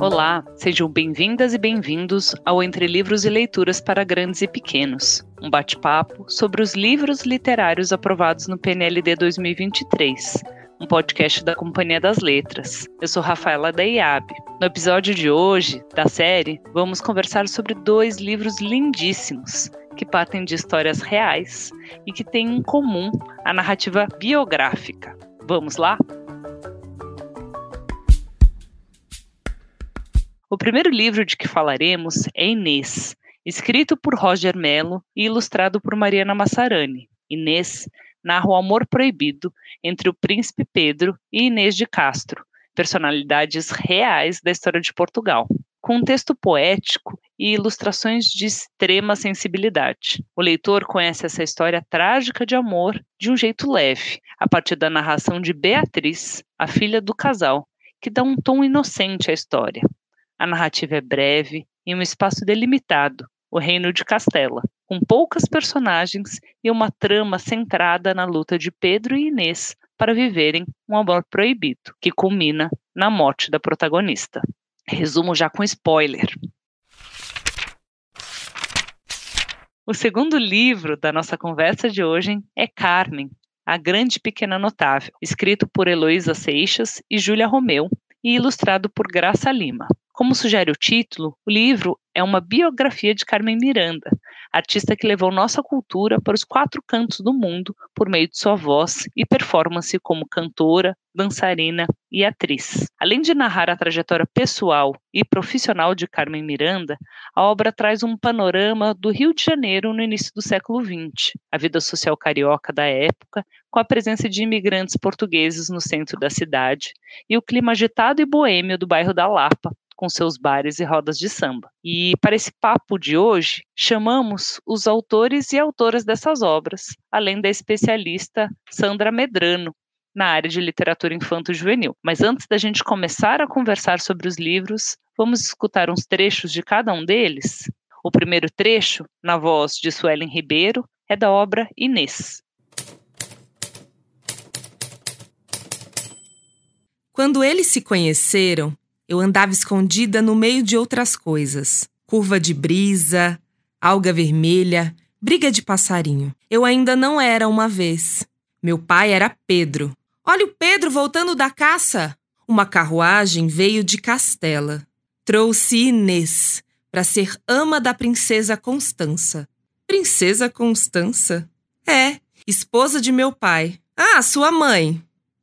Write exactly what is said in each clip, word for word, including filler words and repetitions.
Olá, sejam bem-vindas e bem-vindos ao Entre Livros e Leituras para Grandes e Pequenos, um bate-papo sobre os livros literários aprovados no P N L D dois mil e vinte e três, um podcast da Companhia das Letras. Eu sou Rafaela da I A B. No episódio de hoje, da série, vamos conversar sobre dois livros lindíssimos, que partem de histórias reais e que têm em comum a narrativa biográfica. Vamos lá? O primeiro livro de que falaremos é Inês, escrito por Roger Mello e ilustrado por Mariana Massarani. Inês narra o amor proibido entre o príncipe Pedro e Inês de Castro, personalidades reais da história de Portugal, com um texto poético e ilustrações de extrema sensibilidade. O leitor conhece essa história trágica de amor de um jeito leve, a partir da narração de Beatriz, a filha do casal, que dá um tom inocente à história. A narrativa é breve, em um espaço delimitado, o reino de Castela, com poucas personagens e uma trama centrada na luta de Pedro e Inês para viverem um amor proibido, que culmina na morte da protagonista. Resumo já com spoiler. O segundo livro da nossa conversa de hoje é Carmen, a Grande Pequena Notável, escrito por Heloísa Seixas e Júlia Romeu e ilustrado por Graça Lima. Como sugere o título, o livro é uma biografia de Carmen Miranda, artista que levou nossa cultura para os quatro cantos do mundo por meio de sua voz e performance como cantora, dançarina e atriz. Além de narrar a trajetória pessoal e profissional de Carmen Miranda, a obra traz um panorama do Rio de Janeiro no início do século vinte, a vida social carioca da época, com a presença de imigrantes portugueses no centro da cidade e o clima agitado e boêmio do bairro da Lapa, com seus bares e rodas de samba. E para esse papo de hoje, chamamos os autores e autoras dessas obras, além da especialista Sandra Medrano, na área de literatura infanto-juvenil. Mas antes da gente começar a conversar sobre os livros, vamos escutar uns trechos de cada um deles. O primeiro trecho, na voz de Suelen Ribeiro, é da obra Inês. Quando eles se conheceram, eu andava escondida no meio de outras coisas. Curva de brisa, alga vermelha, briga de passarinho. Eu ainda não era uma vez. Meu pai era Pedro. Olha o Pedro voltando da caça! Uma carruagem veio de Castela. Trouxe Inês para ser ama da princesa Constança. Princesa Constança? É, esposa de meu pai. Ah, sua mãe?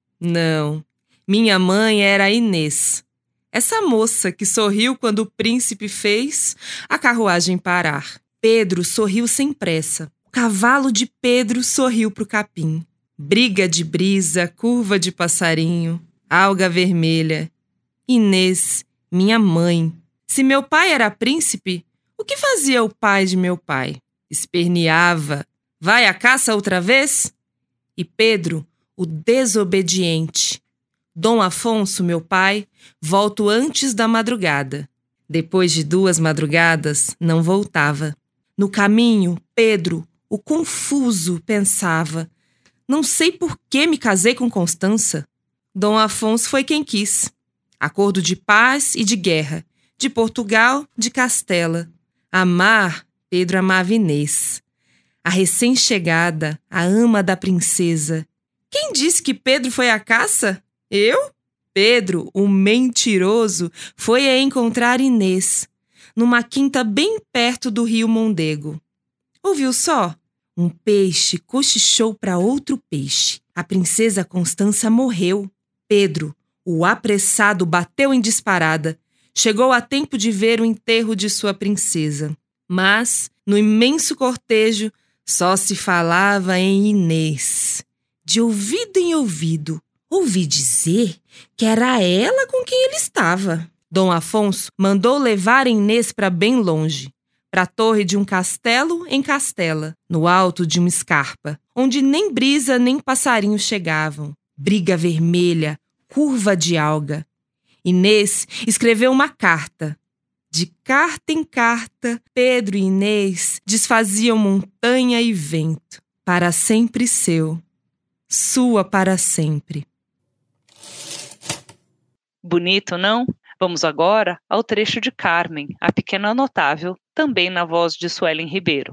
Não, minha mãe era Inês. Essa moça que sorriu quando o príncipe fez a carruagem parar. Pedro sorriu sem pressa. O cavalo de Pedro sorriu pro capim. Briga de brisa, curva de passarinho, alga vermelha. Inês, minha mãe. Se meu pai era príncipe, o que fazia o pai de meu pai? Esperneava. Vai à caça outra vez? E Pedro, o desobediente. Dom Afonso, meu pai, volto antes da madrugada. Depois de duas madrugadas, não voltava. No caminho, Pedro, o confuso, pensava: não sei por que me casei com Constança. Dom Afonso foi quem quis. Acordo de paz e de guerra, de Portugal, de Castela. Amar, Pedro amava Inês. A recém-chegada, a ama da princesa. Quem disse que Pedro foi à caça? Eu? Pedro, o mentiroso, foi a encontrar Inês, numa quinta bem perto do rio Mondego. Ouviu só? Um peixe cochichou para outro peixe. A princesa Constança morreu. Pedro, o apressado, bateu em disparada. Chegou a tempo de ver o enterro de sua princesa. Mas, no imenso cortejo, só se falava em Inês. De ouvido em ouvido, ouvi dizer que era ela com quem ele estava. Dom Afonso mandou levar Inês para bem longe, para a torre de um castelo em Castela, no alto de uma escarpa, onde nem brisa nem passarinho chegavam. Briga vermelha, curva de alga. Inês escreveu uma carta. De carta em carta, Pedro e Inês desfaziam montanha e vento. Para sempre seu, sua para sempre. Bonito, não? Vamos agora ao trecho de Carmen, a Pequena Notável, também na voz de Suelen Ribeiro.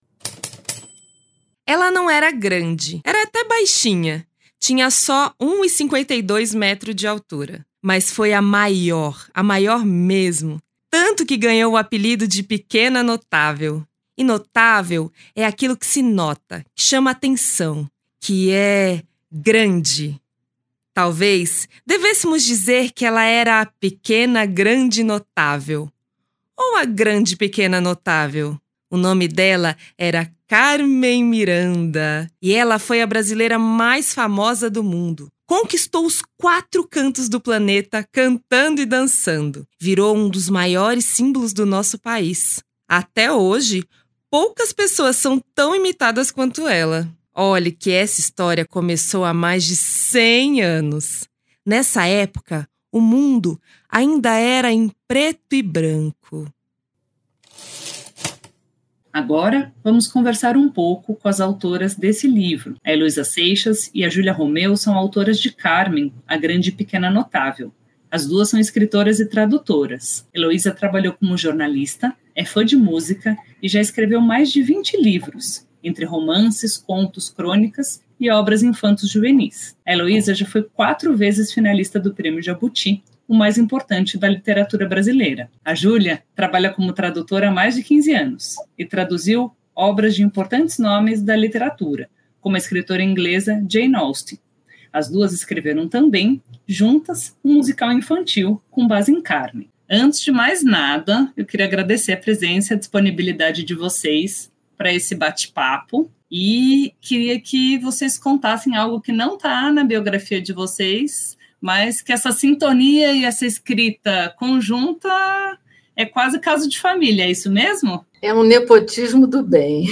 Ela não era grande, era até baixinha. Tinha só um vírgula cinquenta e dois metros de altura. Mas foi a maior, a maior mesmo. Tanto que ganhou o apelido de Pequena Notável. E notável é aquilo que se nota, que chama atenção, que é grande. Talvez devêssemos dizer que ela era a Pequena Grande Notável. Ou a Grande Pequena Notável. O nome dela era Carmen Miranda. E ela foi a brasileira mais famosa do mundo. Conquistou os quatro cantos do planeta cantando e dançando. Virou um dos maiores símbolos do nosso país. Até hoje, poucas pessoas são tão imitadas quanto ela. Olhe que essa história começou há mais de cem anos. Nessa época, o mundo ainda era em preto e branco. Agora, vamos conversar um pouco com as autoras desse livro. A Heloísa Seixas e a Júlia Romeu são autoras de Carmen, a Grande Pequena Notável. As duas são escritoras e tradutoras. Heloísa trabalhou como jornalista, é fã de música e já escreveu mais de vinte livros, entre romances, contos, crônicas e obras infantos juvenis. A Heloísa já foi quatro vezes finalista do Prêmio Jabuti, o mais importante da literatura brasileira. A Júlia trabalha como tradutora há mais de quinze anos e traduziu obras de importantes nomes da literatura, como a escritora inglesa Jane Austen. As duas escreveram também, juntas, um musical infantil com base em Carmen. Antes de mais nada, eu queria agradecer a presença e a disponibilidade de vocês para esse bate-papo e queria que vocês contassem algo que não está na biografia de vocês, mas que essa sintonia e essa escrita conjunta é quase caso de família, é isso mesmo? É um nepotismo do bem.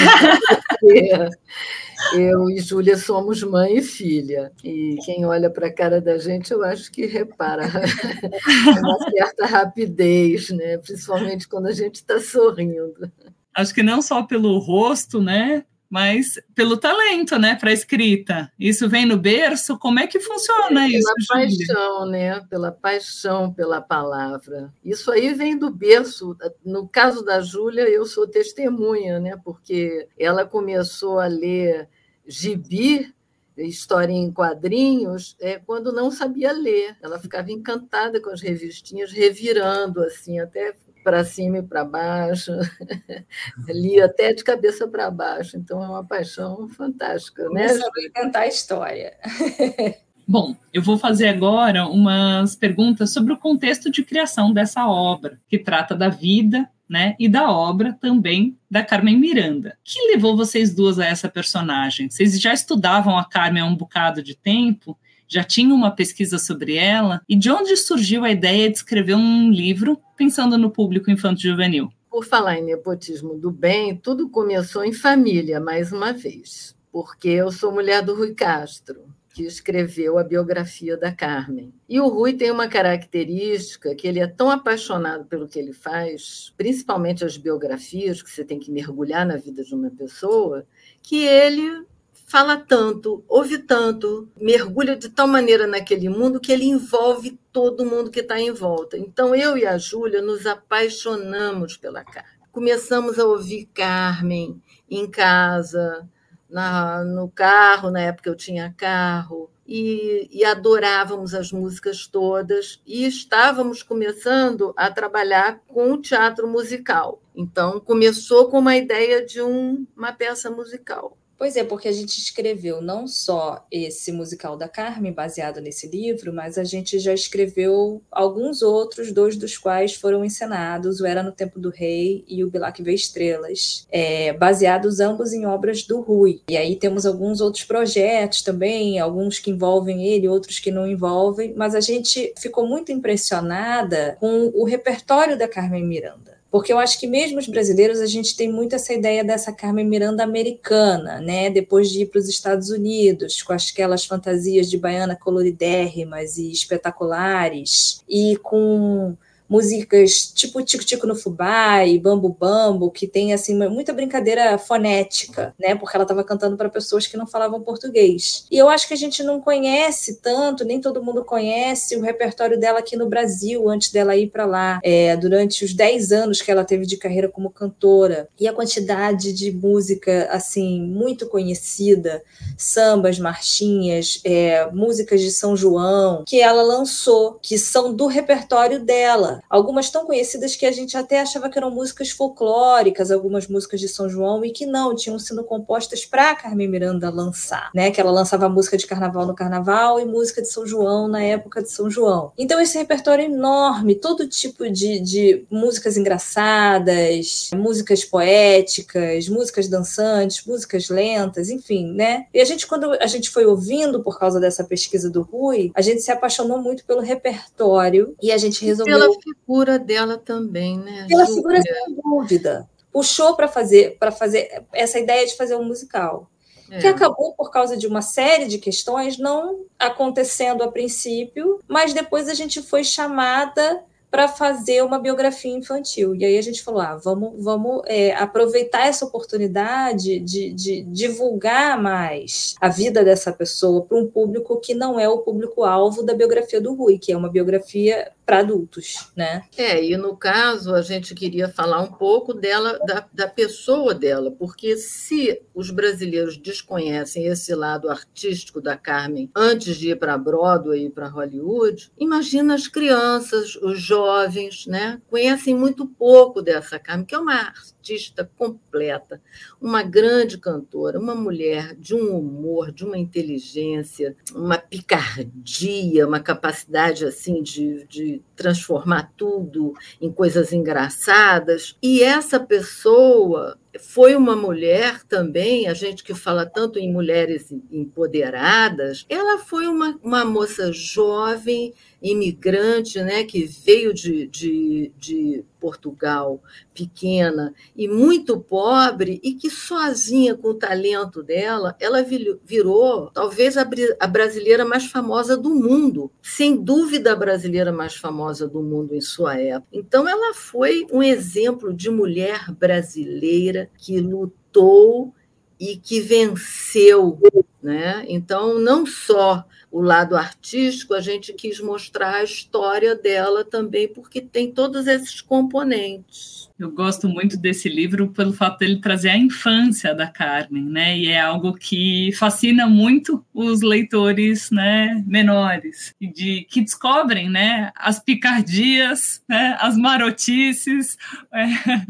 Eu e Júlia somos mãe e filha, e quem olha para a cara da gente, eu acho que repara uma certa rapidez, né? Principalmente quando a gente está sorrindo. Acho que não só pelo rosto, né? Mas pelo talento, né, para a escrita. Isso vem no berço? Como é que funciona é, isso, pela Júlia? paixão, né? Pela paixão pela palavra. Isso aí vem do berço. No caso da Júlia, eu sou testemunha, né? Porque ela começou a ler gibi, história em quadrinhos, é, quando não sabia ler. Ela ficava encantada com as revistinhas, revirando assim, até para cima e para baixo, li até de cabeça para baixo, então é uma paixão fantástica, né? Começou a cantar a história. Bom, eu vou fazer agora umas perguntas sobre o contexto de criação dessa obra, que trata da vida, né, e da obra também da Carmen Miranda. O que levou vocês duas a essa personagem? Vocês já estudavam a Carmen há um bocado de tempo? Já tinha uma pesquisa sobre ela? E de onde surgiu a ideia de escrever um livro pensando no público infanto-juvenil? Por falar em nepotismo do bem, tudo começou em família, mais uma vez, porque eu sou mulher do Rui Castro, que escreveu a biografia da Carmen. E o Rui tem uma característica que ele é tão apaixonado pelo que ele faz, principalmente as biografias, que você tem que mergulhar na vida de uma pessoa, que ele fala tanto, ouve tanto, mergulha de tal maneira naquele mundo que ele envolve todo mundo que está em volta. Então, eu e a Júlia nos apaixonamos pela Carmen. Começamos a ouvir Carmen em casa, na, no carro, na época eu tinha carro, e, e adorávamos as músicas todas, e estávamos começando a trabalhar com o teatro musical. Então, começou com uma ideia de um, uma peça musical. Pois é, porque a gente escreveu não só esse musical da Carmen, baseado nesse livro, mas a gente já escreveu alguns outros, dois dos quais foram encenados, o Era no Tempo do Rei e o Bilac Vê Estrelas, é, baseados ambos em obras do Rui. E aí temos alguns outros projetos também, alguns que envolvem ele, outros que não envolvem, mas a gente ficou muito impressionada com o repertório da Carmen Miranda. Porque eu acho que mesmo os brasileiros, a gente tem muito essa ideia dessa Carmen Miranda americana, né? Depois de ir para os Estados Unidos, com aquelas fantasias de baiana coloridérrimas e espetaculares, e com músicas tipo Tico Tico no Fubá e Bambu Bambu, que tem assim muita brincadeira fonética, né? Porque ela estava cantando para pessoas que não falavam português. E eu acho que a gente não conhece tanto, nem todo mundo conhece o repertório dela aqui no Brasil, antes dela ir para lá, é, durante os dez anos que ela teve de carreira como cantora. E a quantidade de música, assim, muito conhecida, sambas, marchinhas, é, músicas de São João, que ela lançou, que são do repertório dela. Algumas tão conhecidas que a gente até achava que eram músicas folclóricas, algumas músicas de São João, e que não, tinham sido compostas para Carmen Miranda lançar, né? Que ela lançava música de carnaval no carnaval e música de São João na época de São João. Então esse repertório é enorme, todo tipo de, de músicas engraçadas, músicas poéticas, músicas dançantes, músicas lentas, enfim, né? E a gente, quando a gente foi ouvindo por causa dessa pesquisa do Rui, a gente se apaixonou muito pelo repertório e a gente resolveu... E pela figura dela também, né? Pela Júlia. Figura, sem dúvida. Puxou para fazer, para fazer essa ideia de fazer um musical. É. Que acabou por causa de uma série de questões não acontecendo a princípio, mas depois a gente foi chamada para fazer uma biografia infantil. E aí a gente falou, ah, vamos, vamos é, aproveitar essa oportunidade de, de divulgar mais a vida dessa pessoa para um público que não é o público-alvo da biografia do Rui, que é uma biografia para adultos, né? É, e no caso a gente queria falar um pouco dela, da, da pessoa dela, porque se os brasileiros desconhecem esse lado artístico da Carmen antes de ir para Broadway e para Hollywood, imagina as crianças, os jovens, né? Conhecem muito pouco dessa Carmen, que é uma artista completa, uma grande cantora, uma mulher de um humor, de uma inteligência, uma picardia, uma capacidade assim de, de transformar tudo em coisas engraçadas. E essa pessoa foi uma mulher também, a gente que fala tanto em mulheres empoderadas, ela foi uma, uma moça jovem, imigrante, né, que veio de, de, de Portugal, pequena e muito pobre, e que sozinha, com o talento dela, ela virou talvez a, a brasileira mais famosa do mundo, sem dúvida a brasileira mais famosa do mundo em sua época. Então ela foi um exemplo de mulher brasileira que lutou e que venceu, né? Então, não só o lado artístico, a gente quis mostrar a história dela também, porque tem todos esses componentes. Eu gosto muito desse livro pelo fato dele trazer a infância da Carmen, né? E é algo que fascina muito os leitores, né, menores, e de, que descobrem, né, as picardias, né, as marotices, é,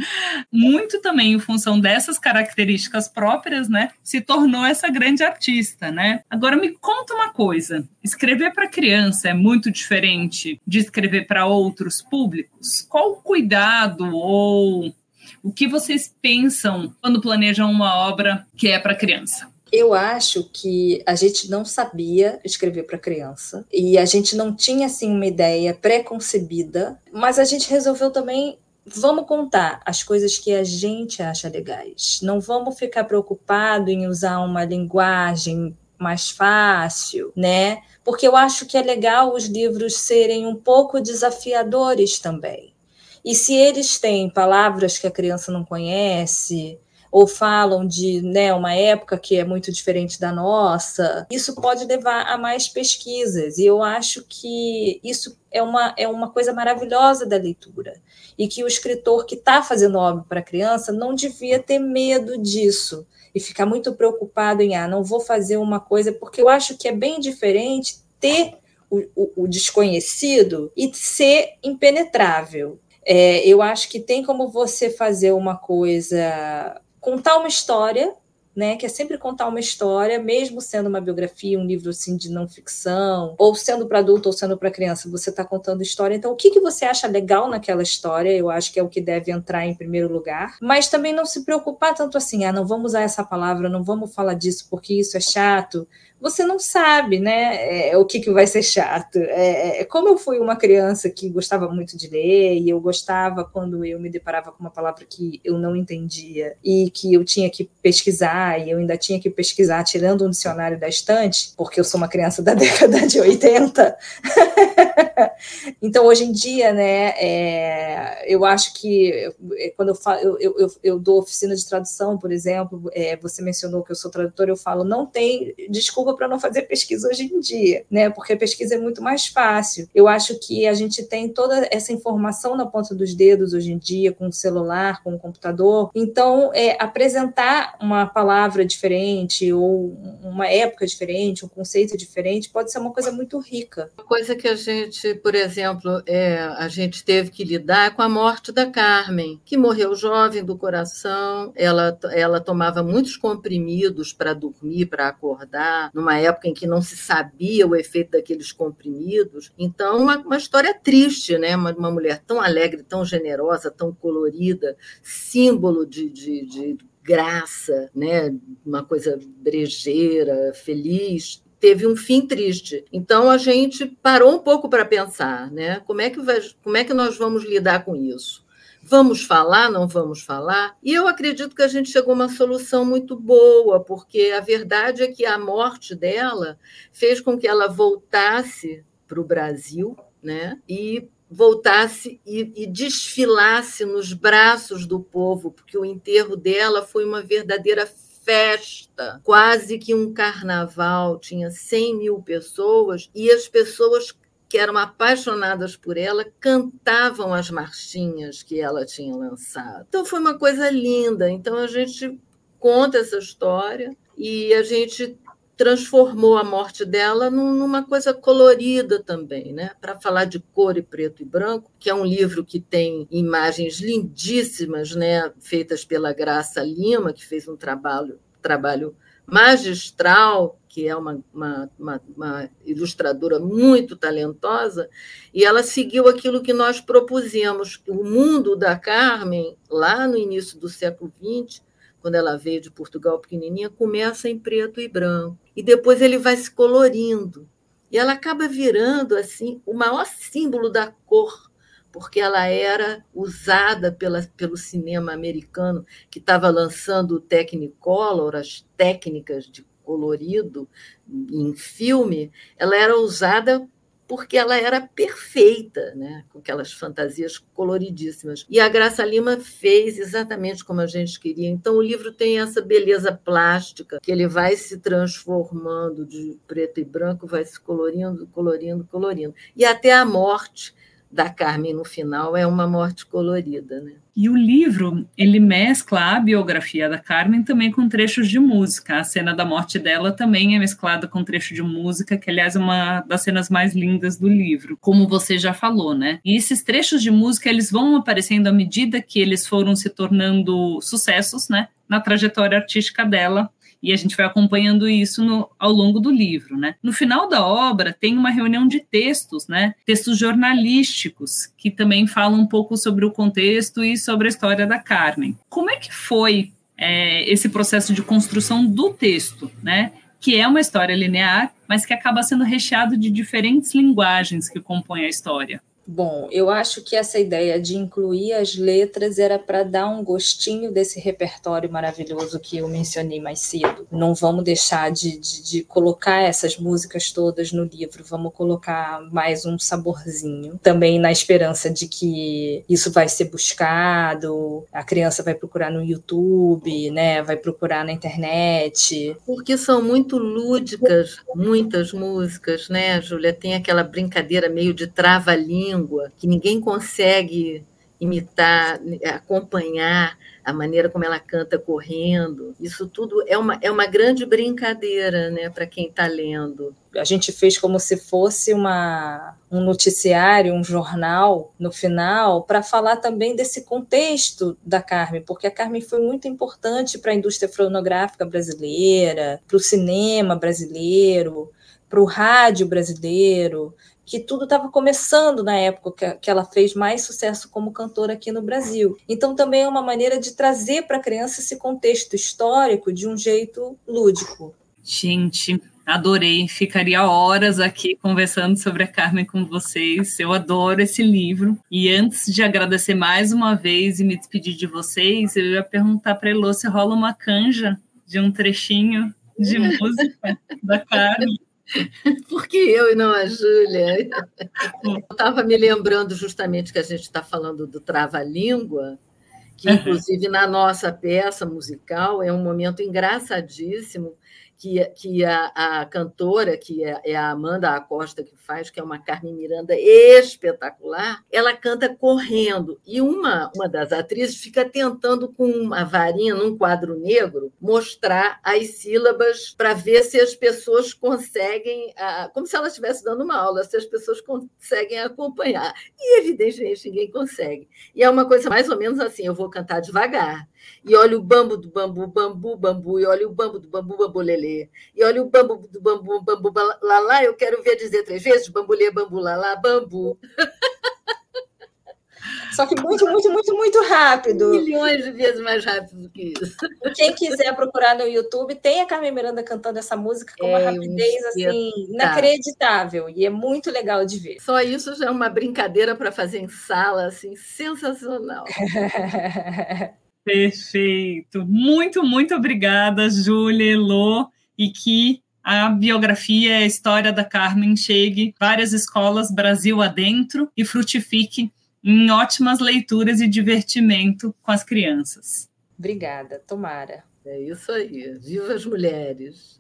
muito também em função dessas características próprias, né, se tornou essa grande artista, né? Agora me conta uma coisa, escrever para criança é muito diferente de escrever para outros públicos? Qual o cuidado ou o que vocês pensam quando planejam uma obra que é para criança? Eu acho que a gente não sabia escrever para criança e a gente não tinha assim uma ideia pré-concebida, mas a gente resolveu também, vamos contar as coisas que a gente acha legais. Não vamos ficar preocupado em usar uma linguagem mais fácil, né? Porque eu acho que é legal os livros serem um pouco desafiadores também. E se eles têm palavras que a criança não conhece, ou falam de, né, uma época que é muito diferente da nossa, isso pode levar a mais pesquisas. E eu acho que isso é uma, é uma coisa maravilhosa da leitura. E que o escritor que está fazendo obra para criança não devia ter medo disso. E ficar muito preocupado em, ah, não vou fazer uma coisa, porque eu acho que é bem diferente ter o, o, o desconhecido e ser impenetrável. É, eu acho que tem como você fazer uma coisa, contar uma história, né, que é sempre contar uma história, mesmo sendo uma biografia, um livro assim, de não ficção, ou sendo para adulto ou sendo para criança, você está contando história. Então, o que, que você acha legal naquela história? Eu acho que é o que deve entrar em primeiro lugar. Mas também não se preocupar tanto assim, ah, não vamos usar essa palavra, não vamos falar disso porque isso é chato. Você não sabe, né, é, o que, que vai ser chato. É, é, como eu fui uma criança que gostava muito de ler, e eu gostava quando eu me deparava com uma palavra que eu não entendia, e que eu tinha que pesquisar, e eu ainda tinha que pesquisar tirando um dicionário da estante, porque eu sou uma criança da década de oitenta, Então, hoje em dia, né, é, eu acho que quando eu, falo, eu, eu, eu dou oficina de tradução, por exemplo, é, você mencionou que eu sou tradutora, eu falo, não tem desculpa para não fazer pesquisa hoje em dia, né, porque a pesquisa é muito mais fácil. Eu acho que a gente tem toda essa informação na ponta dos dedos hoje em dia, com o celular, com o computador. Então, é, apresentar uma palavra diferente ou uma época diferente, um conceito diferente, pode ser uma coisa muito rica. Uma coisa que a gente, por exemplo, é, a gente teve que lidar com a morte da Carmen, que morreu jovem do coração. Ela, ela tomava muitos comprimidos para dormir, para acordar, numa época em que não se sabia o efeito daqueles comprimidos. Então, uma, uma história triste, né? Uma, uma mulher tão alegre, tão generosa, tão colorida, símbolo de, de, de graça, né? Uma coisa brejeira, feliz, teve um fim triste. Então, a gente parou um pouco para pensar, né? Como é que vai, como é que nós vamos lidar com isso? Vamos falar, não vamos falar? E eu acredito que a gente chegou a uma solução muito boa, porque a verdade é que a morte dela fez com que ela voltasse para o Brasil, né? E voltasse e, e desfilasse nos braços do povo, porque o enterro dela foi uma verdadeira festa, quase que um carnaval, tinha cem mil pessoas, e as pessoas que eram apaixonadas por ela cantavam as marchinhas que ela tinha lançado. Então foi uma coisa linda. Então a gente conta essa história e a gente transformou a morte dela numa coisa colorida também, né? Para falar de cor e preto e branco, que é um livro que tem imagens lindíssimas, né? Feitas pela Graça Lima, que fez um trabalho, trabalho magistral, que é uma, uma, uma, uma ilustradora muito talentosa, e ela seguiu aquilo que nós propusemos. O mundo da Carmen, lá no início do século vinte, quando ela veio de Portugal pequenininha, começa em preto e branco. E depois ele vai se colorindo. E ela acaba virando assim o maior símbolo da cor, porque ela era usada pela, pelo cinema americano, que estava lançando o Technicolor, as técnicas de colorido em filme. Ela era usada porque ela era perfeita, né? Com aquelas fantasias coloridíssimas. E a Graça Lima fez exatamente como a gente queria. Então, o livro tem essa beleza plástica, que ele vai se transformando de preto e branco, vai se colorindo, colorindo, colorindo. E até a morte da Carmen, no final, é uma morte colorida, né? E o livro, ele mescla a biografia da Carmen também com trechos de música. A cena da morte dela também é mesclada com trecho de música, que, aliás, é uma das cenas mais lindas do livro, como você já falou, né? E esses trechos de música, eles vão aparecendo à medida que eles foram se tornando sucessos, né? Na trajetória artística dela. E a gente vai acompanhando isso no, ao longo do livro, né? No final da obra tem uma reunião de textos, né? Textos jornalísticos, que também falam um pouco sobre o contexto e sobre a história da Carmen. Como é que foi é, esse processo de construção do texto, né? Que é uma história linear, mas que acaba sendo recheado de diferentes linguagens que compõem a história. Bom, eu acho que essa ideia de incluir as letras era para dar um gostinho desse repertório maravilhoso que eu mencionei mais cedo. Não vamos deixar de, de, de colocar essas músicas todas no livro, vamos colocar mais um saborzinho. Também na esperança de que isso vai ser buscado, a criança vai procurar no YouTube, né? Vai procurar na internet. Porque são muito lúdicas, muitas músicas, né, Júlia? Tem aquela brincadeira meio de trava-língua, que ninguém consegue imitar, acompanhar a maneira como ela canta correndo. Isso tudo é uma, é uma grande brincadeira, né, para quem está lendo. A gente fez como se fosse uma, um noticiário, um jornal, no final, para falar também desse contexto da Carmen, porque a Carmen foi muito importante para a indústria fonográfica brasileira, para o cinema brasileiro, para o rádio brasileiro, que tudo estava começando na época que ela fez mais sucesso como cantora aqui no Brasil. Então, também é uma maneira de trazer para a criança esse contexto histórico de um jeito lúdico. Gente, adorei. Ficaria horas aqui conversando sobre a Carmen com vocês. Eu adoro esse livro. E antes de agradecer mais uma vez e me despedir de vocês, eu ia perguntar para a Elô se rola uma canja de um trechinho de música da Carmen. Por que eu e não a Júlia? Eu estava me lembrando justamente que a gente está falando do trava-língua, que, inclusive, na nossa peça musical é um momento engraçadíssimo, que, que a, a cantora, que é, é a Amanda Acosta que faz, que é uma Carmen Miranda espetacular, ela canta correndo, e uma, uma das atrizes fica tentando, com uma varinha num quadro negro, mostrar as sílabas para ver se as pessoas conseguem, como se ela estivesse dando uma aula, se as pessoas conseguem acompanhar. E, evidentemente, ninguém consegue. E é uma coisa mais ou menos assim, eu vou cantar devagar, e olha o bambu do bambu, bambu, bambu, e olha o bambu do bambu, bambolelê, e olha o bambu do bambu, bambu, lalá, eu quero ver dizer três vezes, bambulê, bambu, lalá, bambu. Só que muito, muito, muito, muito rápido. Milhões de vezes mais rápido do que isso. Quem quiser procurar no YouTube, tem a Carmen Miranda cantando essa música com uma é rapidez assim, inacreditável. E é muito legal de ver. Só isso já é uma brincadeira para fazer em sala, assim, sensacional. Perfeito. Muito, muito obrigada, Júlia, Elô, e que a biografia, a história da Carmen chegue a várias escolas Brasil adentro e frutifique em ótimas leituras e divertimento com as crianças. Obrigada, tomara. É isso aí. Viva as mulheres!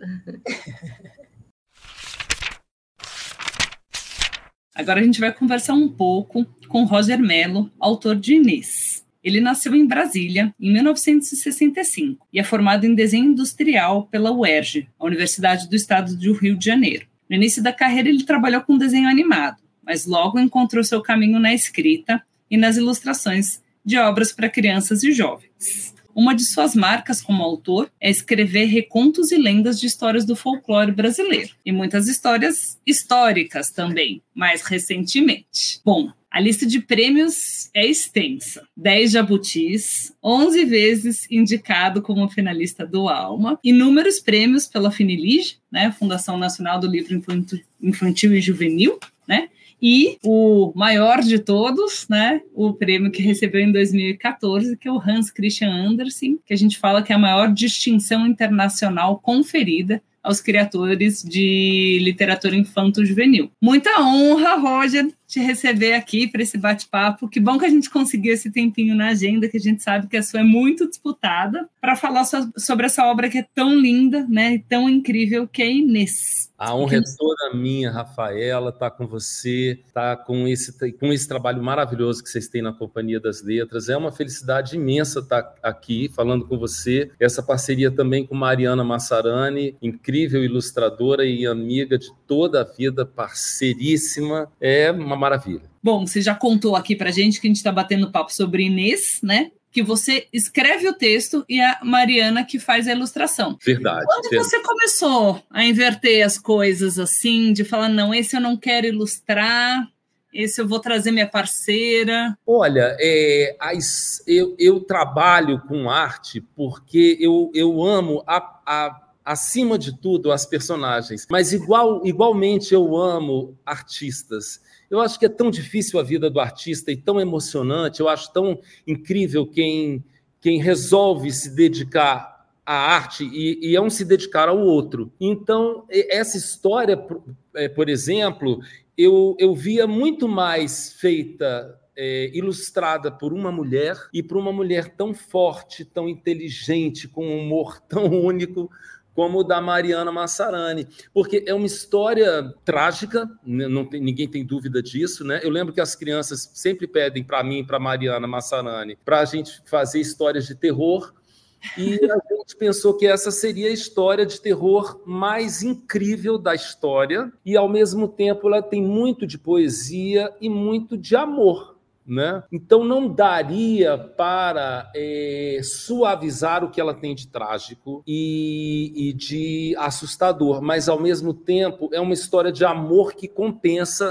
Agora a gente vai conversar um pouco com Roger Mello, autor de Inês. Ele nasceu em Brasília, em mil novecentos e sessenta e cinco, e é formado em desenho industrial pela U E R J, a Universidade do Estado do Rio de Janeiro. No início da carreira, ele trabalhou com desenho animado, mas logo encontrou seu caminho na escrita e nas ilustrações de obras para crianças e jovens. Uma de suas marcas como autor é escrever recontos e lendas de histórias do folclore brasileiro, e muitas histórias históricas também, mais recentemente. Bom, a lista de prêmios é extensa. dez jabutis, onze vezes indicado como finalista do Alma, inúmeros prêmios pela Finilige, né, Fundação Nacional do Livro Infantil e Juvenil, né, e o maior de todos, né, o prêmio que recebeu em dois mil e catorze, que é o Hans Christian Andersen, que a gente fala que é a maior distinção internacional conferida aos criadores de literatura infanto-juvenil. Muita honra, Roger, te receber aqui para esse bate-papo. Que bom que a gente conseguiu esse tempinho na agenda, que a gente sabe que a sua é muito disputada, para falar so- sobre essa obra que é tão linda, né, e tão incrível, que é Inês. A honra é toda minha, Rafaela, estar tá com você, estar tá com, esse, com esse trabalho maravilhoso que vocês têm na Companhia das Letras. É uma felicidade imensa estar tá aqui falando com você. Essa parceria também com Mariana Massarani, incrível ilustradora e amiga de toda a vida, parceiríssima. É uma maravilha. Bom, você já contou aqui pra gente que a gente está batendo papo sobre Inês, né? Que você escreve o texto e a Mariana que faz a ilustração. Verdade. Quando verdade. você começou a inverter as coisas assim, de falar, não, esse eu não quero ilustrar, esse eu vou trazer minha parceira? Olha, é, as, eu, eu trabalho com arte porque eu, eu amo, a, a, acima de tudo, as personagens, mas igual, igualmente eu amo artistas. Eu acho que é tão difícil a vida do artista e tão emocionante, eu acho tão incrível quem, quem resolve se dedicar à arte e, e é um se dedicar ao outro. Então, essa história, por, é, por exemplo, eu, eu via muito mais feita, é, ilustrada por uma mulher e por uma mulher tão forte, tão inteligente, com um humor tão único, como o da Mariana Massarani, porque é uma história trágica, não tem, ninguém tem dúvida disso, né? Eu lembro que as crianças sempre pedem para mim e para Mariana Massarani para a gente fazer histórias de terror, e a gente pensou que essa seria a história de terror mais incrível da história, e ao mesmo tempo ela tem muito de poesia e muito de amor. Né? Então não daria para é, suavizar o que ela tem de trágico e, e de assustador, mas ao mesmo tempo é uma história de amor que compensa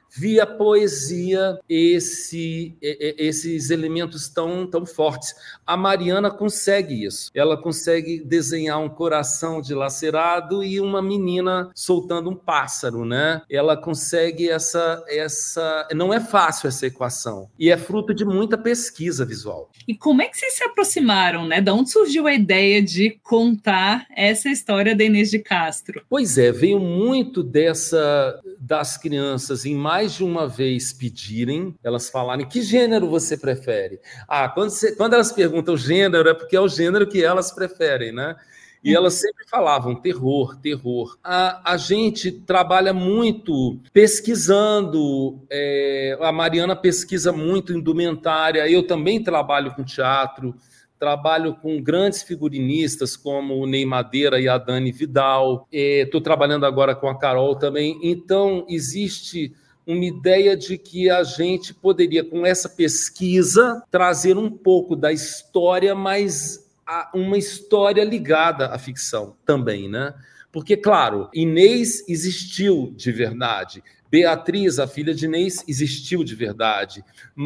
via poesia esse, esses elementos tão, tão fortes. A Mariana consegue isso. Ela consegue desenhar um coração dilacerado e uma menina soltando um pássaro, né? Ela consegue essa, essa... Não é fácil essa equação. E é fruto de muita pesquisa visual. E como é que vocês se aproximaram, né? De onde surgiu a ideia de contar essa história da Inês de Castro? Pois é, veio muito dessa... das crianças em mais de uma vez pedirem, elas falarem que gênero você prefere. Ah, quando, você, quando elas perguntam gênero, é porque é o gênero que elas preferem, né? E elas sempre falavam terror, terror. A, a gente trabalha muito pesquisando, é, a Mariana pesquisa muito indumentária, eu também trabalho com teatro, trabalho com grandes figurinistas como o Ney Madeira e a Dani Vidal, estou trabalhando agora com a Carol também, então existe uma ideia de que a gente poderia, com essa pesquisa, trazer um pouco da história, mas uma história ligada à ficção também, né? Porque, claro, Inês existiu de verdade, Beatriz, a filha de Inês, existiu de verdade,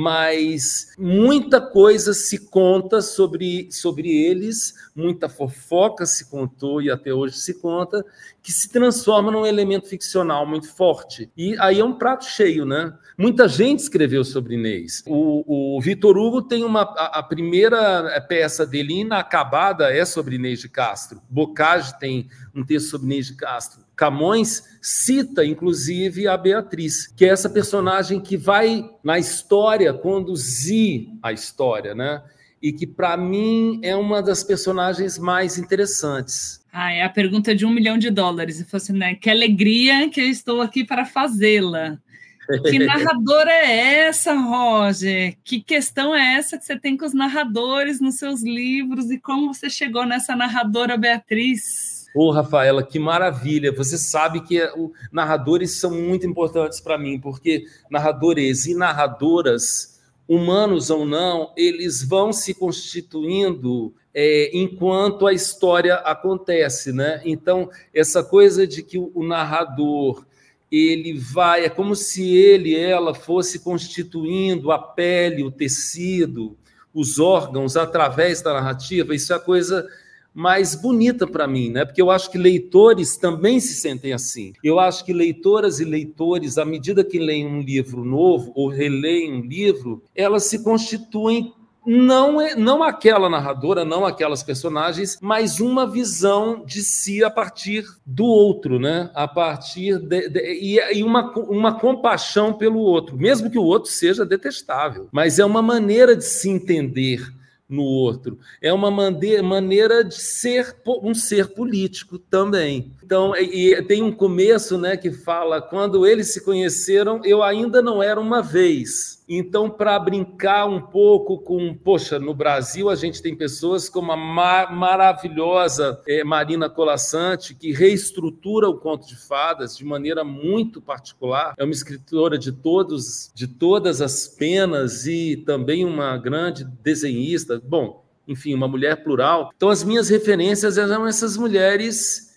mas muita coisa se conta sobre, sobre eles, muita fofoca se contou e até hoje se conta, que se transforma num elemento ficcional muito forte. E aí é um prato cheio, né? Muita gente escreveu sobre Inês. O, o Vitor Hugo tem uma... A, a primeira peça dele inacabada é sobre Inês de Castro. Bocage tem um texto sobre Inês de Castro. Camões cita, inclusive, a Beatriz, que é essa personagem que vai, na história, conduzir a história, né? E que, para mim, é uma das personagens mais interessantes. Ah, é a pergunta de um milhão de dólares. E fosse, né? Que alegria que eu estou aqui para fazê-la. Que narradora é essa, Roger? Que questão é essa que você tem com os narradores nos seus livros? E como você chegou nessa narradora Beatriz? Ô, Rafaela, que maravilha! Você sabe que os narradores são muito importantes para mim, porque narradores e narradoras, humanos ou não, eles vão se constituindo é, enquanto a história acontece, né? Então, essa coisa de que o narrador, ele vai, é como se ele, ela, fosse constituindo a pele, o tecido, os órgãos através da narrativa, isso é a coisa mais bonita para mim, né? Porque eu acho que leitores também se sentem assim. Eu acho que leitoras e leitores, à medida que leem um livro novo ou releem um livro, elas se constituem não, não aquela narradora, não aquelas personagens, mas uma visão de si a partir do outro, né? A partir de, de, e, e uma, uma compaixão pelo outro, mesmo que o outro seja detestável, mas é uma maneira de se entender no outro, é uma maneira de ser um ser político também. Então, e tem um começo, né, que fala, quando eles se conheceram, eu ainda não era uma vez. Então, para brincar um pouco com, poxa, no Brasil a gente tem pessoas como a ma- maravilhosa é, Marina Colasanti, que reestrutura o conto de fadas de maneira muito particular. É uma escritora de, todos, de todas as penas e também uma grande desenhista. Bom, enfim, uma mulher plural. Então, as minhas referências eram essas mulheres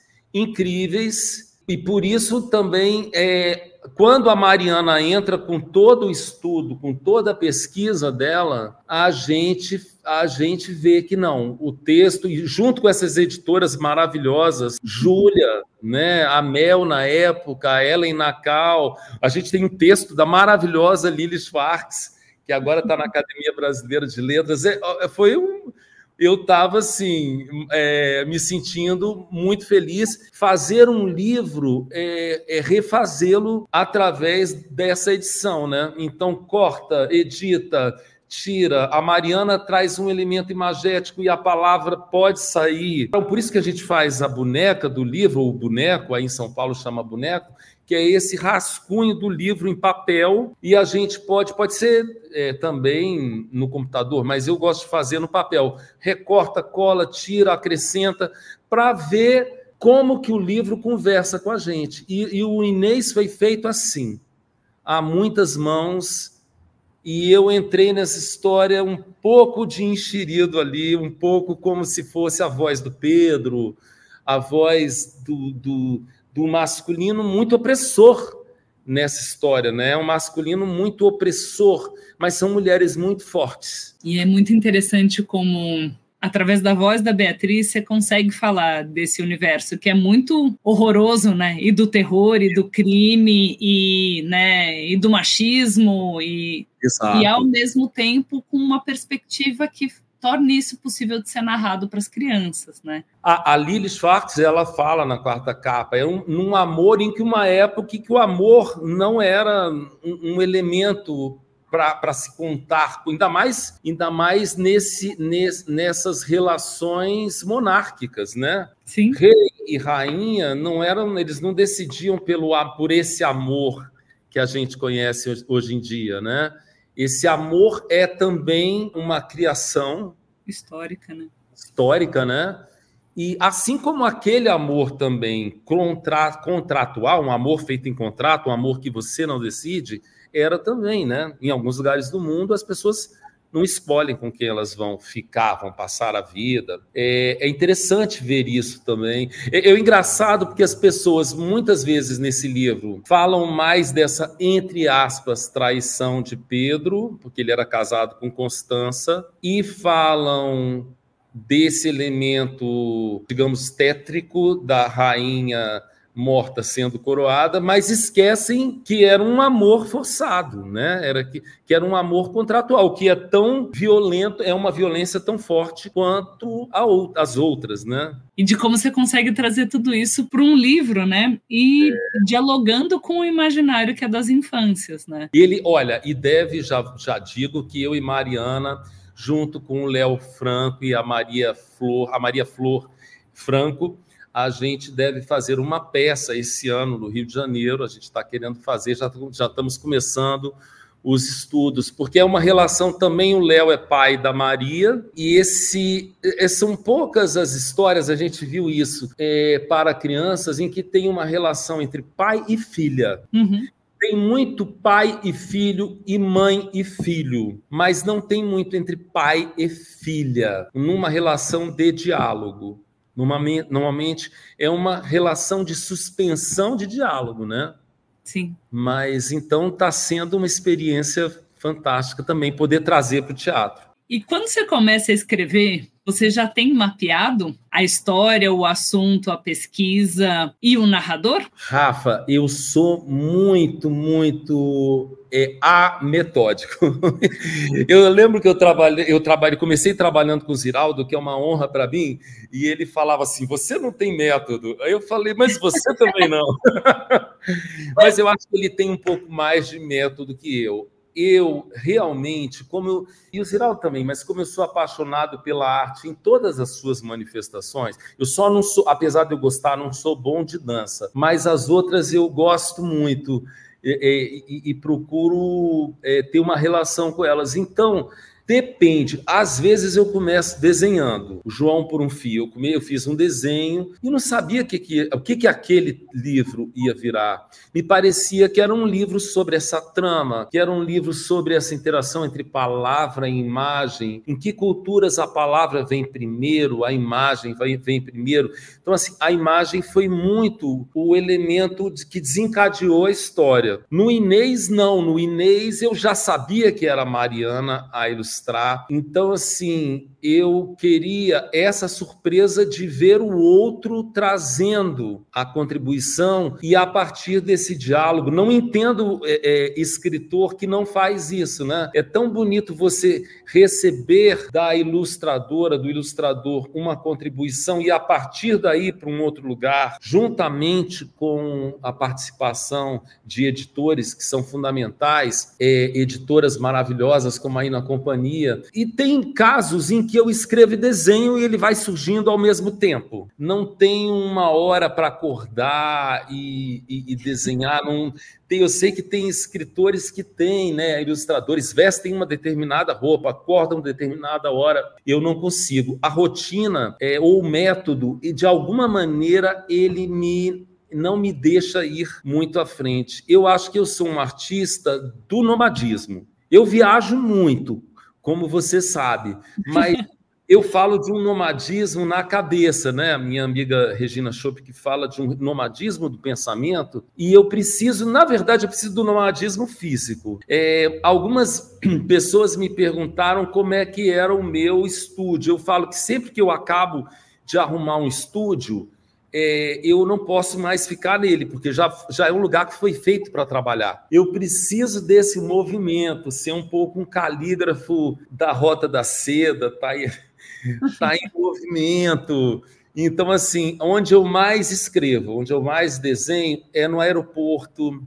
incríveis e, por isso, também... É, quando a Mariana entra com todo o estudo, com toda a pesquisa dela, a gente, a gente vê que não. O texto, e junto com essas editoras maravilhosas, Júlia, né, a Mel na época, a Ellen Nacal, a gente tem um texto da maravilhosa Lili Schwartz, que agora está na Academia Brasileira de Letras. É, foi um... Eu estava, assim, é, me sentindo muito feliz. Fazer um livro é, é refazê-lo através dessa edição, né? Então, corta, edita, tira. A Mariana traz um elemento imagético e a palavra pode sair. Então, por isso que a gente faz a boneca do livro, ou o boneco, aí em São Paulo chama boneco, que é esse rascunho do livro em papel, e a gente pode, pode ser é, também no computador, mas eu gosto de fazer no papel. Recorta, cola, tira, acrescenta, para ver como que o livro conversa com a gente. E, e o Inês foi feito assim, há muitas mãos, e eu entrei nessa história um pouco de enxerido ali, um pouco como se fosse a voz do Pedro, a voz do... do do masculino muito opressor, nessa história, né? É um masculino muito opressor, mas são mulheres muito fortes. E é muito interessante como, através da voz da Beatriz, você consegue falar desse universo que é muito horroroso, né? E do terror, e do crime, e, né? e do machismo, e, e ao mesmo tempo com uma perspectiva que torna isso possível de ser narrado para as crianças, né? A, a Lily Schwartz, ela fala na quarta capa, é um, num amor em que uma época em que o amor não era um, um elemento para se contar, ainda mais, ainda mais nesse, nesse, nessas relações monárquicas, né? Sim. Rei e rainha não eram, eles não decidiam pelo, por esse amor que a gente conhece hoje, hoje em dia, né? Esse amor é também uma criação histórica, né? Histórica, né? E assim como aquele amor também contra, contratual, um amor feito em contrato, um amor que você não decide, era também, né? Em alguns lugares do mundo, as pessoas não escolhem com quem elas vão ficar, vão passar a vida. É, é interessante ver isso também. É, é engraçado porque as pessoas, muitas vezes nesse livro, falam mais dessa, entre aspas, traição de Pedro, porque ele era casado com Constança, e falam desse elemento, digamos, tétrico da rainha morta sendo coroada, mas esquecem que era um amor forçado, né? Era que, que era um amor contratual, que é tão violento, é uma violência tão forte quanto a, as outras, né? E de como você consegue trazer tudo isso para um livro, né? E é. dialogando com o imaginário que é das infâncias, né? Ele, olha, e deve, já, já digo que eu e Mariana, junto com o Léo Franco e a Maria Flor, a Maria Flor Franco, a gente deve fazer uma peça esse ano no Rio de Janeiro, a gente está querendo fazer, já, já estamos começando os estudos, porque é uma relação também, o Léo é pai da Maria, e esse, são poucas as histórias, a gente viu isso, é, para crianças, em que tem uma relação entre pai e filha. Uhum. Tem muito pai e filho e mãe e filho, mas não tem muito entre pai e filha, numa relação de diálogo. Normalmente é uma relação de suspensão de diálogo, né? Sim. Mas então está sendo uma experiência fantástica também poder trazer para o teatro. E quando você começa a escrever, você já tem mapeado a história, o assunto, a pesquisa e o narrador? Rafa, eu sou muito, muito é, ametódico. Eu lembro que eu trabalhei, eu trabalhei, comecei trabalhando com o Ziraldo, que é uma honra para mim, e ele falava assim, você não tem método. Aí eu falei, mas você também não. Mas eu acho que ele tem um pouco mais de método que eu. Eu realmente, como eu, e o Ziraldo também, mas como eu sou apaixonado pela arte em todas as suas manifestações, eu só não sou, apesar de eu gostar, não sou bom de dança, mas as outras eu gosto muito e, e, e procuro é, ter uma relação com elas. Então, depende. Às vezes eu começo desenhando. O João por um Fio. Eu, eu fiz um desenho e não sabia que que, o que, que aquele livro ia virar. Me parecia que era um livro sobre essa trama, que era um livro sobre essa interação entre palavra e imagem, em que culturas a palavra vem primeiro, a imagem vem, vem primeiro. Então, assim, a imagem foi muito o elemento que desencadeou a história. No Inês, não. No Inês, eu já sabia que era a Mariana a ilustrar. Então, assim, eu queria essa surpresa de ver o outro trazendo a contribuição e a partir desse diálogo. Não entendo é, é, escritor que não faz isso, né? É tão bonito você receber da ilustradora, do ilustrador, uma contribuição e a partir daí para um outro lugar, juntamente com a participação de editores que são fundamentais, é, editoras maravilhosas como aí na Companhia. E tem casos em que eu escrevo e desenho e ele vai surgindo ao mesmo tempo. Não tem uma hora para acordar e, e, e desenhar. Não tem, eu sei que tem escritores que têm, né, ilustradores, vestem uma determinada roupa, acordam determinada hora. Eu não consigo. A rotina é, ou o método, e de alguma maneira ele me... não me deixa ir muito à frente. Eu acho que eu sou um artista do nomadismo. Eu viajo muito, como você sabe, mas eu falo de um nomadismo na cabeça, né? A minha amiga Regina Schopp que fala de um nomadismo do pensamento, e eu preciso, na verdade, eu preciso do nomadismo físico. É, algumas pessoas me perguntaram como é que era o meu estúdio. Eu falo que sempre que eu acabo de arrumar um estúdio, é, eu não posso mais ficar nele, porque já, já é um lugar que foi feito para trabalhar. Eu preciso desse movimento, ser um pouco um calígrafo da Rota da Seda, tá aí. Está em movimento. Então, assim, onde eu mais escrevo, onde eu mais desenho é no aeroporto,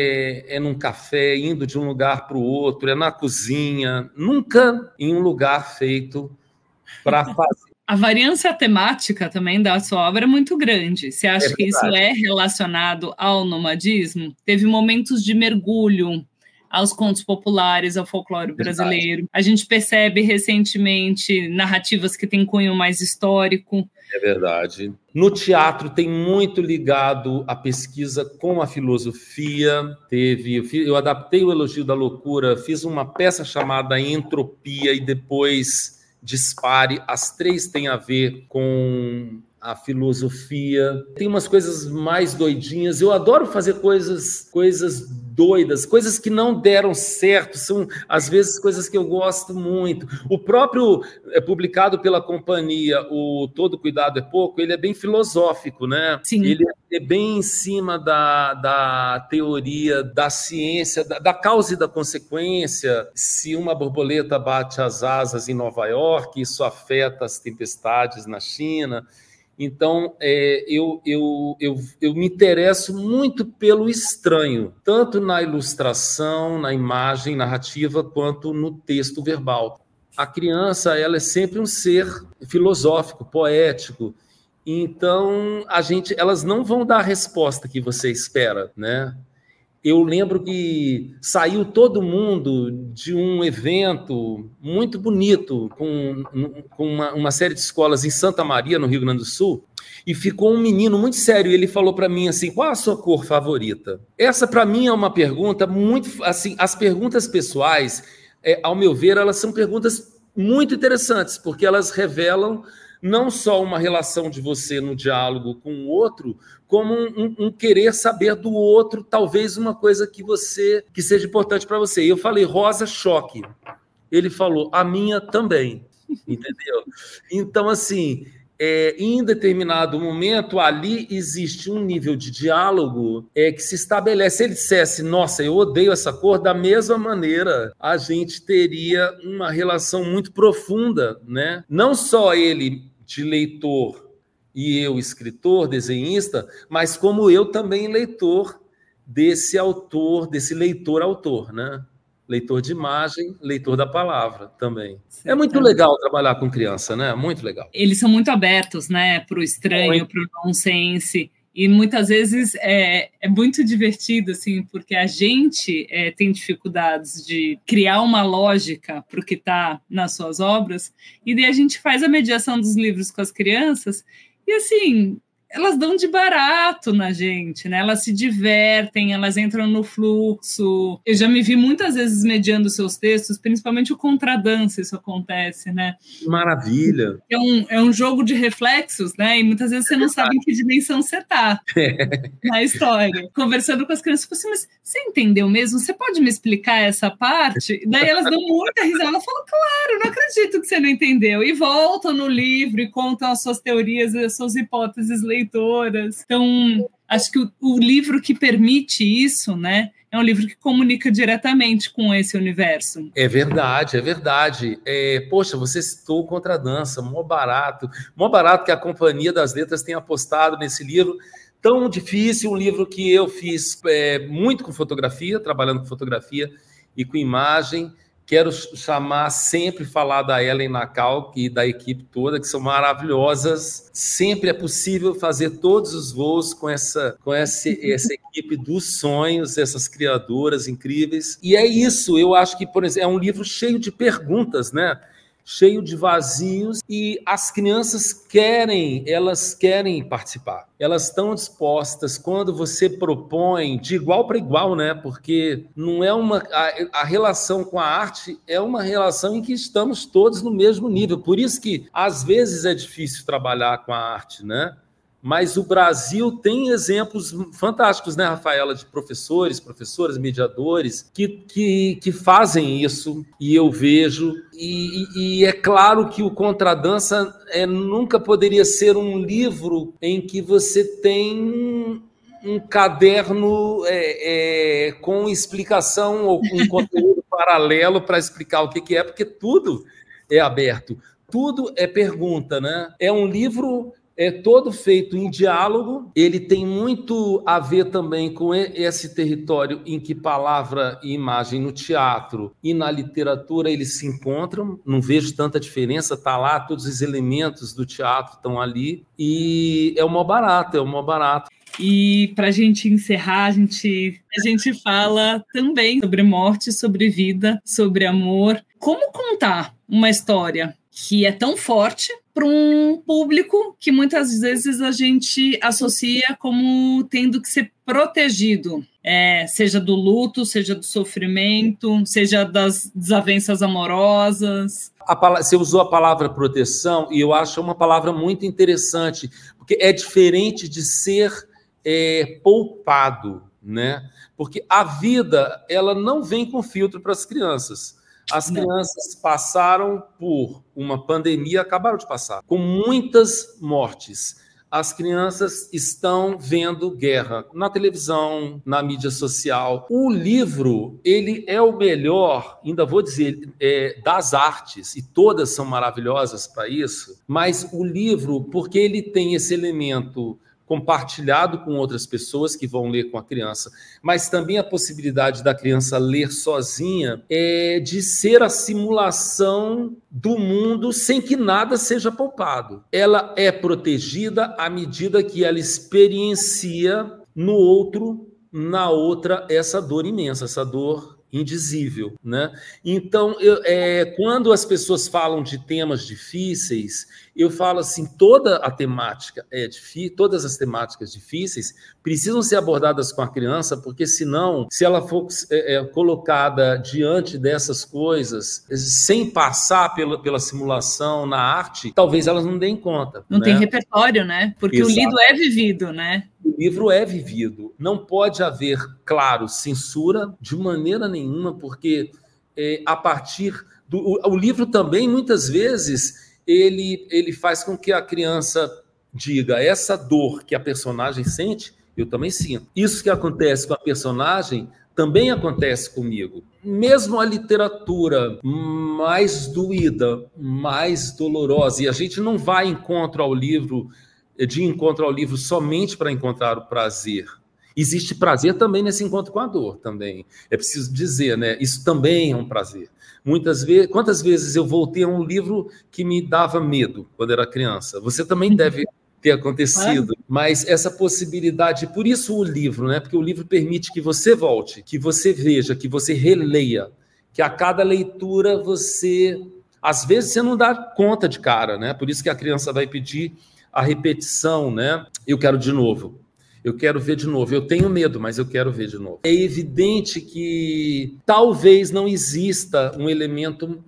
é, é num café, indo de um lugar para o outro, é na cozinha, nunca em um lugar feito para fazer. A variância temática também da sua obra é muito grande. Você acha É que isso é relacionado ao nomadismo? Teve momentos de mergulho aos contos populares, ao folclore brasileiro. Verdade. A gente percebe recentemente narrativas que têm cunho mais histórico. É verdade. No teatro tem muito ligado a pesquisa com a filosofia. Teve, eu, fiz, eu adaptei o Elogio da Loucura, fiz uma peça chamada Entropia e depois Dispare. As três têm a ver com a filosofia. Tem umas coisas mais doidinhas. Eu adoro fazer coisas, coisas doidas, coisas que não deram certo. São, às vezes, coisas que eu gosto muito. O próprio, é, publicado pela companhia, o Todo Cuidado é Pouco, ele é bem filosófico, né? Sim. Ele é bem em cima da, da teoria da ciência, da, da causa e da consequência. Se uma borboleta bate as asas em Nova York, isso afeta as tempestades na China. Então, é, eu, eu, eu, eu me interesso muito pelo estranho, tanto na ilustração, na imagem narrativa, quanto no texto verbal. A criança, ela é sempre um ser filosófico, poético. Então, a gente, elas não vão dar a resposta que você espera, né? Eu lembro que saiu todo mundo de um evento muito bonito com, com uma, uma série de escolas em Santa Maria, no Rio Grande do Sul, e ficou um menino muito sério. Ele falou para mim assim: qual a sua cor favorita? Essa, para mim, é uma pergunta muito... assim, as perguntas pessoais, é, ao meu ver, elas são perguntas muito interessantes, porque elas revelam não só uma relação de você no diálogo com o outro, como um, um, um querer saber do outro, talvez uma coisa que você que seja importante para você. E eu falei, rosa, choque. Ele falou, a minha também. Entendeu? Então, assim, é, em determinado momento, ali existe um nível de diálogo é, que se estabelece. Se ele dissesse, nossa, eu odeio essa cor, da mesma maneira, a gente teria uma relação muito profunda, né? Não só ele de leitor e eu escritor, desenhista, mas como eu também leitor desse autor, desse leitor-autor, né? Leitor de imagem, leitor da palavra também. Certo. É muito legal trabalhar com criança, né? Muito legal. Eles são muito abertos, né? Para o estranho, para o nonsense. E muitas vezes é, é muito divertido, assim, porque a gente é, tem dificuldades de criar uma lógica para o que está nas suas obras, e daí a gente faz a mediação dos livros com as crianças, e assim, elas dão de barato na gente, né? Elas se divertem, elas entram no fluxo. Eu já me vi muitas vezes mediando seus textos, principalmente o contradança, isso acontece, né? Maravilha! É um, é um jogo de reflexos, né? E muitas vezes você não sabe em que dimensão você está na história. Conversando com as crianças, eu falo assim, mas você entendeu mesmo? Você pode me explicar essa parte? Daí elas dão muita risada. Ela fala, claro, não acredito que você não entendeu. E voltam no livro e contam as suas teorias e as suas hipóteses leitoras. Então, acho que o, o livro que permite isso, né, é um livro que comunica diretamente com esse universo. É verdade, é verdade. É, poxa, você citou o Contradança, mó barato, mó barato que a Companhia das Letras tenha apostado nesse livro. Tão difícil, um livro que eu fiz é, muito com fotografia, trabalhando com fotografia e com imagem. Quero chamar, sempre falar da Ellen Nacal e da equipe toda, que são maravilhosas. Sempre é possível fazer todos os voos com essa, com essa, essa equipe dos sonhos, essas criadoras incríveis. E é isso, eu acho que, por exemplo, é um livro cheio de perguntas, né? cheio de vazios, e as crianças querem, elas querem participar. Elas estão dispostas quando você propõe de igual para igual, né? Porque não é uma a, a relação com a arte é uma relação em que estamos todos no mesmo nível. Por isso que às vezes é difícil trabalhar com a arte, né? Mas o Brasil tem exemplos fantásticos, né, Rafaela, de professores, professoras, mediadores, que, que, que fazem isso, e eu vejo. E, e é claro que o Contradança é, nunca poderia ser um livro em que você tem um caderno é, é, com explicação ou um conteúdo paralelo para explicar o que, que é, porque tudo é aberto, tudo é pergunta, né? É um livro... É todo feito em diálogo, ele tem muito a ver também com esse território em que palavra e imagem no teatro e na literatura eles se encontram, não vejo tanta diferença, está lá, todos os elementos do teatro estão ali, e é o maior barato, é o maior barato. E para a gente encerrar, a gente, a gente fala também sobre morte, sobre vida, sobre amor. Como contar uma história que é tão forte para um público que muitas vezes a gente associa como tendo que ser protegido, é, seja do luto, seja do sofrimento, seja das desavenças amorosas. A palavra, você usou a palavra proteção, e eu acho uma palavra muito interessante, porque é diferente de ser é, poupado, né? Porque a vida, ela não vem com filtro para as crianças. As crianças passaram por uma pandemia, acabaram de passar, com muitas mortes. As crianças estão vendo guerra na televisão, na mídia social. O livro, ele é o melhor, ainda vou dizer, é, das artes, e todas são maravilhosas para isso, mas o livro, porque ele tem esse elemento compartilhado com outras pessoas que vão ler com a criança, mas também a possibilidade da criança ler sozinha, é de ser a simulação do mundo sem que nada seja poupado. Ela é protegida à medida que ela experiencia no outro, na outra, essa dor imensa, essa dor indizível, né? Então, eu, é, quando as pessoas falam de temas difíceis, eu falo assim, toda a temática é difícil, todas as temáticas difíceis precisam ser abordadas com a criança, porque senão, se ela for é, é, colocada diante dessas coisas, sem passar pela, pela simulação na arte, talvez elas não deem conta. Não, né? Tem repertório, né? Porque Exato. O lido é vivido, né? O livro é vivido. Não pode haver, claro, censura de maneira nenhuma, porque é, a partir do... O, o livro também, muitas vezes, ele, ele faz com que a criança diga, essa dor que a personagem sente, eu também sinto. Isso que acontece com a personagem também acontece comigo. Mesmo a literatura mais doída, mais dolorosa, e a gente não vai encontro ao livro... de encontro ao livro somente para encontrar o prazer. Existe prazer também nesse encontro com a dor, também. É preciso dizer, né? Isso também é um prazer. Muitas vezes, quantas vezes eu voltei a um livro que me dava medo quando era criança? Você também deve ter acontecido. Ah. Mas essa possibilidade, por isso o livro, né? Porque o livro permite que você volte, que você veja, que você releia, que a cada leitura você... Às vezes você não dá conta de cara, né? Por isso que a criança vai pedir a repetição, né? Eu quero de novo, eu quero ver de novo, eu tenho medo, mas eu quero ver de novo. É evidente que talvez não exista um elemento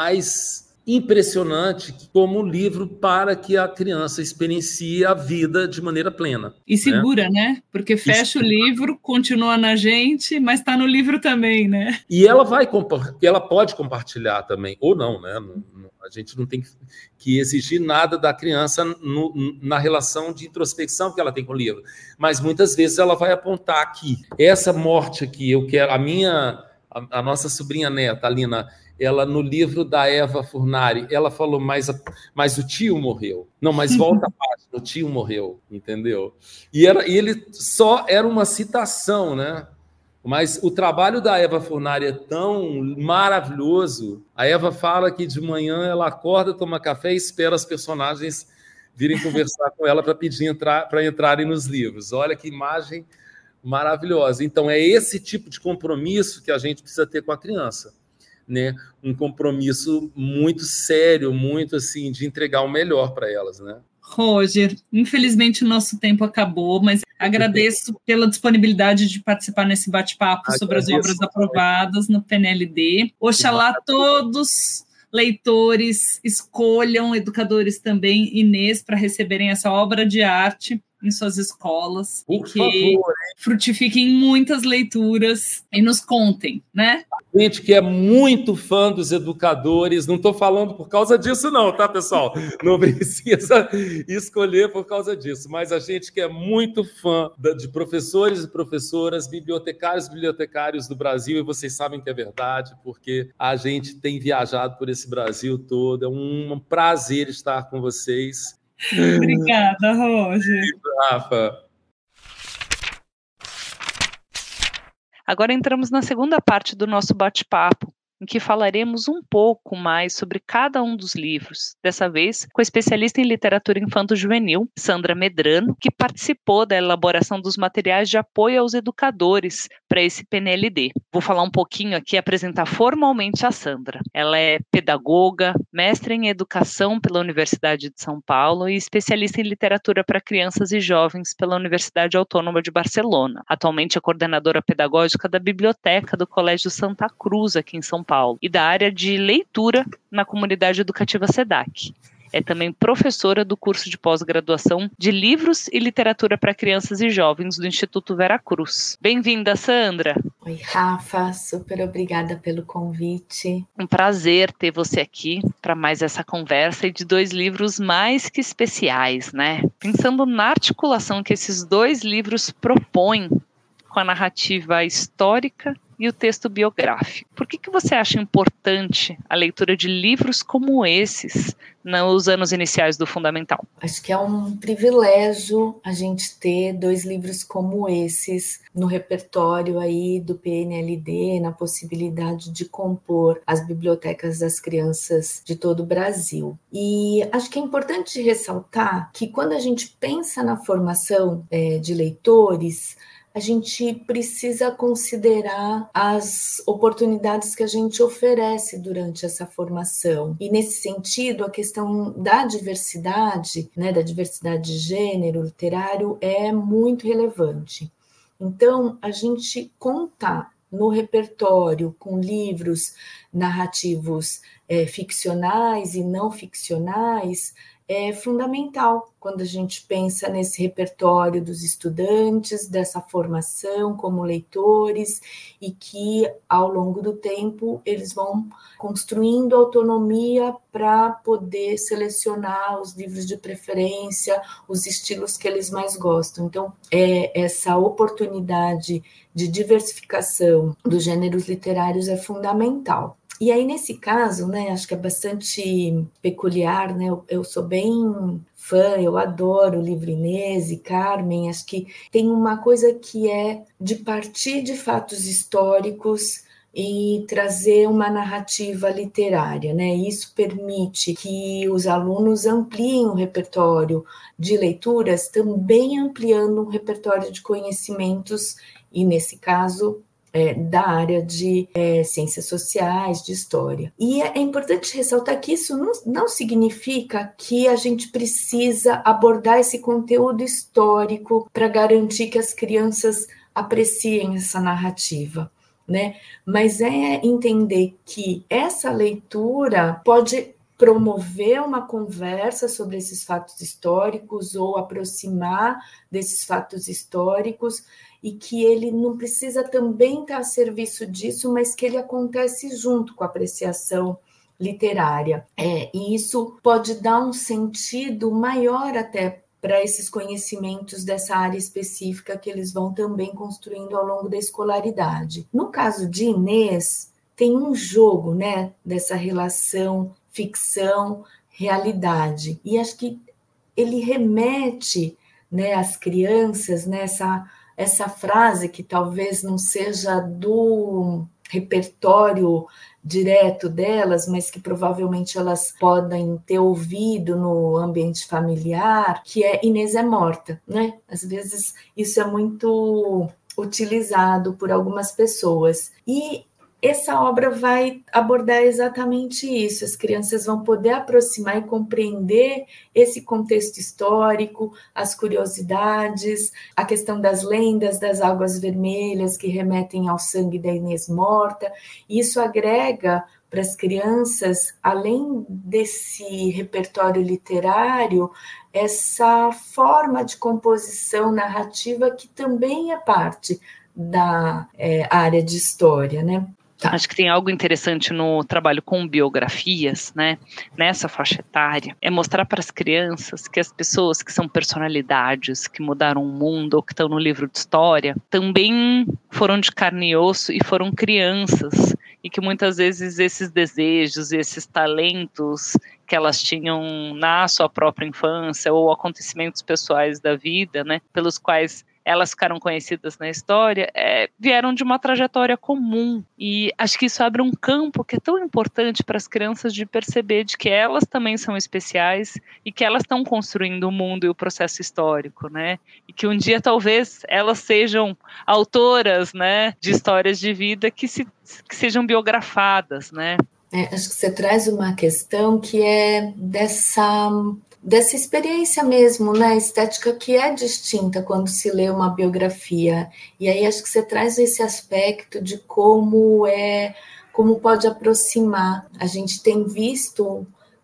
mais impressionante como o livro para que a criança experiencie a vida de maneira plena. E segura, né? né? Porque fecha o livro, continua na gente, mas está no livro também, né? E ela vai, ela pode compartilhar também, ou não, né? A gente não tem que exigir nada da criança no, na relação de introspecção que ela tem com o livro. Mas muitas vezes ela vai apontar aqui. Essa morte aqui, eu quero... A minha... A, a nossa sobrinha neta, a Lina, ela no livro da Eva Furnari, ela falou, mas, mas o tio morreu. Não, mas volta a página, o tio morreu, entendeu? E, era, e ele só era uma citação, né? Mas o trabalho da Eva Furnari é tão maravilhoso. A Eva fala que de manhã ela acorda, toma café e espera as personagens virem conversar com ela para pedir entrar, para entrarem nos livros. Olha que imagem maravilhosa. Então, é esse tipo de compromisso que a gente precisa ter com a criança. né, um compromisso muito sério, muito assim, de entregar o melhor para elas, né? Roger, infelizmente o nosso tempo acabou, mas agradeço pela disponibilidade de participar nesse bate-papo sobre as obras aprovadas no P N L D. Oxalá todos leitores escolham, educadores também, Inês, para receberem essa obra de arte em suas escolas. Por e que favor, frutifiquem muitas leituras e nos contem, né? Gente que é muito fã dos educadores, não estou falando por causa disso não, tá, pessoal? Não precisa escolher por causa disso, mas a gente que é muito fã de professores e professoras, bibliotecários e bibliotecários do Brasil, e vocês sabem que é verdade, porque a gente tem viajado por esse Brasil todo, é um prazer estar com vocês. Obrigada, Roger. Rafa. Agora entramos na segunda parte do nosso bate-papo, em que falaremos um pouco mais sobre cada um dos livros, dessa vez com a especialista em literatura infanto-juvenil, Sandra Medrano, que participou da elaboração dos materiais de apoio aos educadores para esse P N L D. Vou falar um pouquinho aqui, apresentar formalmente a Sandra. Ela é pedagoga, mestre em educação pela Universidade de São Paulo e especialista em literatura para crianças e jovens pela Universidade Autônoma de Barcelona. Atualmente é coordenadora pedagógica da Biblioteca do Colégio Santa Cruz, aqui em São Paulo, e da área de leitura na comunidade educativa SEDAC. É também professora do curso de pós-graduação de Livros e Literatura para Crianças e Jovens do Instituto Vera Cruz. Bem-vinda, Sandra! Oi, Rafa, super obrigada pelo convite. Um prazer ter você aqui para mais essa conversa e de dois livros mais que especiais, né? Pensando na articulação que esses dois livros propõem com a narrativa histórica e o texto biográfico. Por que que você acha importante a leitura de livros como esses nos anos iniciais do Fundamental? Acho que é um privilégio a gente ter dois livros como esses no repertório aí do P N L D, na possibilidade de compor as bibliotecas das crianças de todo o Brasil. E acho que é importante ressaltar que quando a gente pensa na formação é, de leitores, a gente precisa considerar as oportunidades que a gente oferece durante essa formação. E, nesse sentido, a questão da diversidade, né, da diversidade de gênero literário é muito relevante. Então, a gente contar no repertório com livros narrativos é, ficcionais e não ficcionais é fundamental quando a gente pensa nesse repertório dos estudantes, dessa formação como leitores, e que, ao longo do tempo, eles vão construindo autonomia para poder selecionar os livros de preferência, os estilos que eles mais gostam. Então, é, essa oportunidade de diversificação dos gêneros literários é fundamental. E aí, nesse caso, né, acho que é bastante peculiar, né, eu, eu sou bem fã, eu adoro o livro Inês e Carmen, acho que tem uma coisa que é de partir de fatos históricos e trazer uma narrativa literária, né? Isso permite que os alunos ampliem o repertório de leituras, também ampliando o repertório de conhecimentos, e nesse caso, É, da área de é, ciências sociais, de história. E é, é importante ressaltar que isso não, não significa que a gente precisa abordar esse conteúdo histórico para garantir que as crianças apreciem essa narrativa, né? Mas é entender que essa leitura pode promover uma conversa sobre esses fatos históricos ou aproximar desses fatos históricos, e que ele não precisa também estar a serviço disso, mas que ele acontece junto com a apreciação literária. É, e isso pode dar um sentido maior até para esses conhecimentos dessa área específica que eles vão também construindo ao longo da escolaridade. No caso de Inês, tem um jogo, né, dessa relação ficção-realidade, e acho que ele remete, né, às crianças nessa essa frase que talvez não seja do repertório direto delas, mas que provavelmente elas podem ter ouvido no ambiente familiar, que é Inês é morta, né? Às vezes isso é muito utilizado por algumas pessoas. E essa obra vai abordar exatamente isso. As crianças vão poder aproximar e compreender esse contexto histórico, as curiosidades, a questão das lendas das águas vermelhas que remetem ao sangue da Inês morta. Isso agrega para as crianças, além desse repertório literário, essa forma de composição narrativa que também é parte da é, área de história, né? Tá. Acho que tem algo interessante no trabalho com biografias, né, nessa faixa etária, é mostrar para as crianças que as pessoas que são personalidades, que mudaram o mundo ou que estão no livro de história, também foram de carne e osso e foram crianças, e que muitas vezes esses desejos, esses talentos que elas tinham na sua própria infância ou acontecimentos pessoais da vida, né, pelos quais elas ficaram conhecidas na história, é, vieram de uma trajetória comum. E acho que isso abre um campo que é tão importante para as crianças de perceber de que elas também são especiais e que elas estão construindo o mundo e o processo histórico, né? E que um dia talvez elas sejam autoras, né, de histórias de vida que, se, que sejam biografadas, né? É, acho que você traz uma questão que é dessa... dessa experiência mesmo, né, estética que é distinta quando se lê uma biografia. E aí acho que você traz esse aspecto de como é, como pode aproximar. A gente tem visto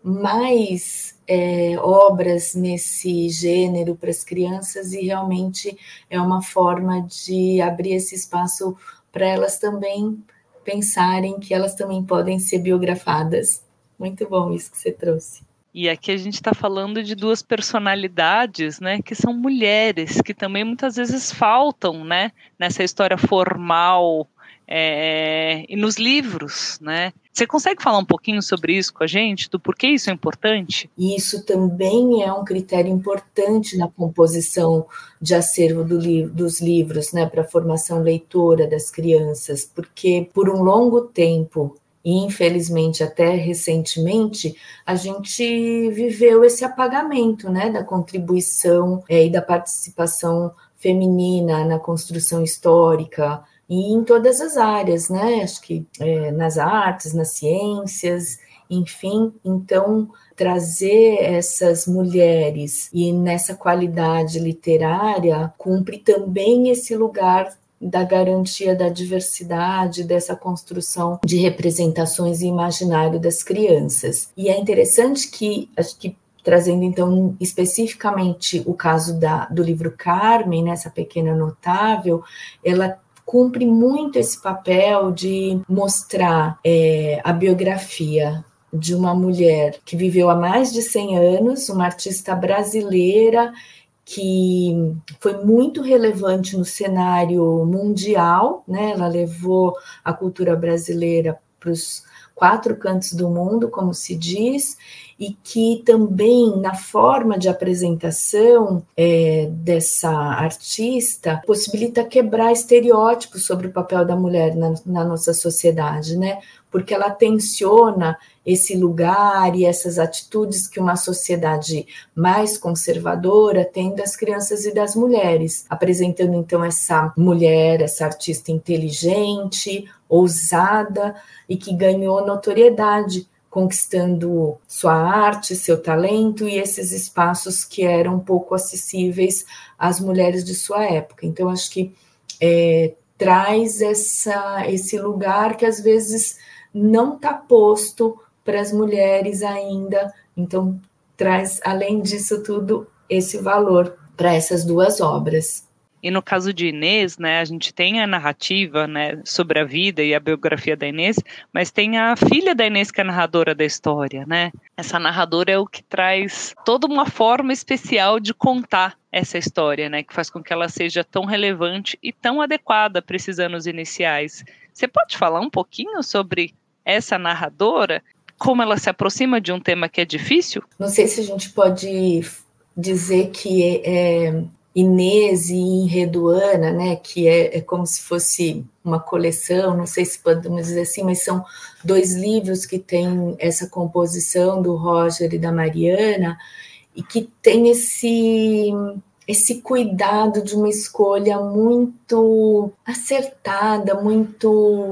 mais é, obras nesse gênero para as crianças e realmente é uma forma de abrir esse espaço para elas também pensarem que elas também podem ser biografadas. Muito bom isso que você trouxe. E aqui a gente está falando de duas personalidades, né, que são mulheres, que também muitas vezes faltam, né, nessa história formal é, e nos livros, né? Você consegue falar um pouquinho sobre isso com a gente, do porquê isso é importante? Isso também é um critério importante na composição de acervo do li- dos livros, né, para a formação leitora das crianças, porque por um longo tempo, e infelizmente até recentemente, a gente viveu esse apagamento, né, da contribuição é, e da participação feminina na construção histórica e em todas as áreas, né, acho que é, nas artes, nas ciências, enfim. Então, trazer essas mulheres e nessa qualidade literária cumpre também esse lugar da garantia da diversidade, dessa construção de representações e imaginário das crianças. E é interessante que, acho que trazendo então especificamente o caso da, do livro Carmen, nessa pequena notável, ela cumpre muito esse papel de mostrar é, a biografia de uma mulher que viveu há mais de cem anos, uma artista brasileira que foi muito relevante no cenário mundial, né? Ela levou a cultura brasileira para os quatro cantos do mundo, como se diz, e que também na forma de apresentação é, dessa artista possibilita quebrar estereótipos sobre o papel da mulher na, na nossa sociedade, né? Porque ela tensiona esse lugar e essas atitudes que uma sociedade mais conservadora tem das crianças e das mulheres, apresentando então essa mulher, essa artista inteligente, ousada e que ganhou notoriedade, conquistando sua arte, seu talento e esses espaços que eram pouco acessíveis às mulheres de sua época. Então, acho que é, traz essa, esse lugar que às vezes não está posto para as mulheres ainda, então traz, além disso tudo, esse valor para essas duas obras. E no caso de Inês, né, a gente tem a narrativa, né, sobre a vida e a biografia da Inês, mas tem a filha da Inês que é a narradora da história, né? Essa narradora é o que traz toda uma forma especial de contar essa história, né, que faz com que ela seja tão relevante e tão adequada para esses anos iniciais. Você pode falar um pouquinho sobre essa narradora? Como ela se aproxima de um tema que é difícil? Não sei se a gente pode dizer que é Inês e Enredoana, né, que é, é como se fosse uma coleção, não sei se podemos dizer assim, mas são dois livros que têm essa composição do Roger e da Mariana, e que tem esse, esse cuidado de uma escolha muito acertada, muito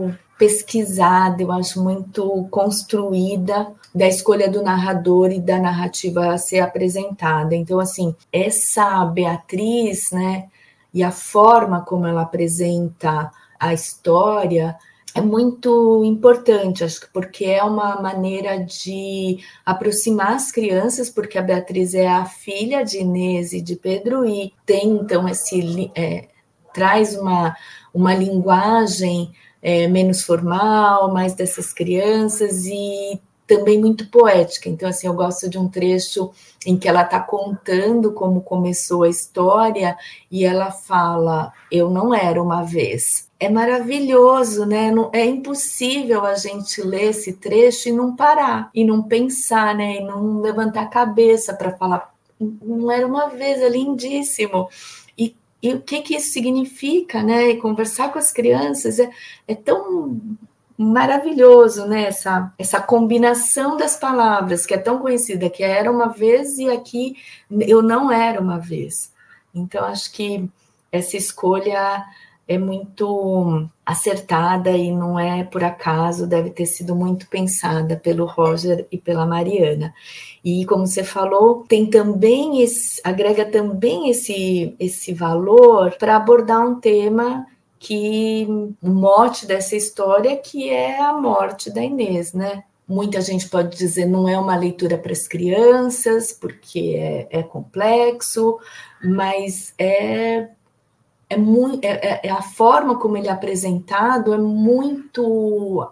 pesquisada, eu acho muito construída da escolha do narrador e da narrativa a ser apresentada. Então, assim, essa Beatriz, né, e a forma como ela apresenta a história é muito importante, acho que porque é uma maneira de aproximar as crianças, porque a Beatriz é a filha de Inês e de Pedro, e tem, então, esse... É, traz uma, uma linguagem é, menos formal, mais dessas crianças, e também muito poética. Então, assim, eu gosto de um trecho em que ela está contando como começou a história, e ela fala, eu não era uma vez. É maravilhoso, né? Não, é impossível a gente ler esse trecho e não parar, e não pensar, né? E não levantar a cabeça para falar, não era uma vez, é lindíssimo. E, e o que, que isso significa, né? E conversar com as crianças é, é tão maravilhoso, né? Essa, essa combinação das palavras, que é tão conhecida, que era uma vez e aqui eu não era uma vez. Então, acho que essa escolha é muito acertada e não é por acaso, deve ter sido muito pensada pelo Roger e pela Mariana. E como você falou, tem também esse, agrega também esse, esse valor para abordar um tema que o mote dessa história, que é a morte da Inês, né? Muita gente pode dizer não é uma leitura para as crianças, porque é, é complexo, mas é É, muito, é, é a forma como ele é apresentado é muito,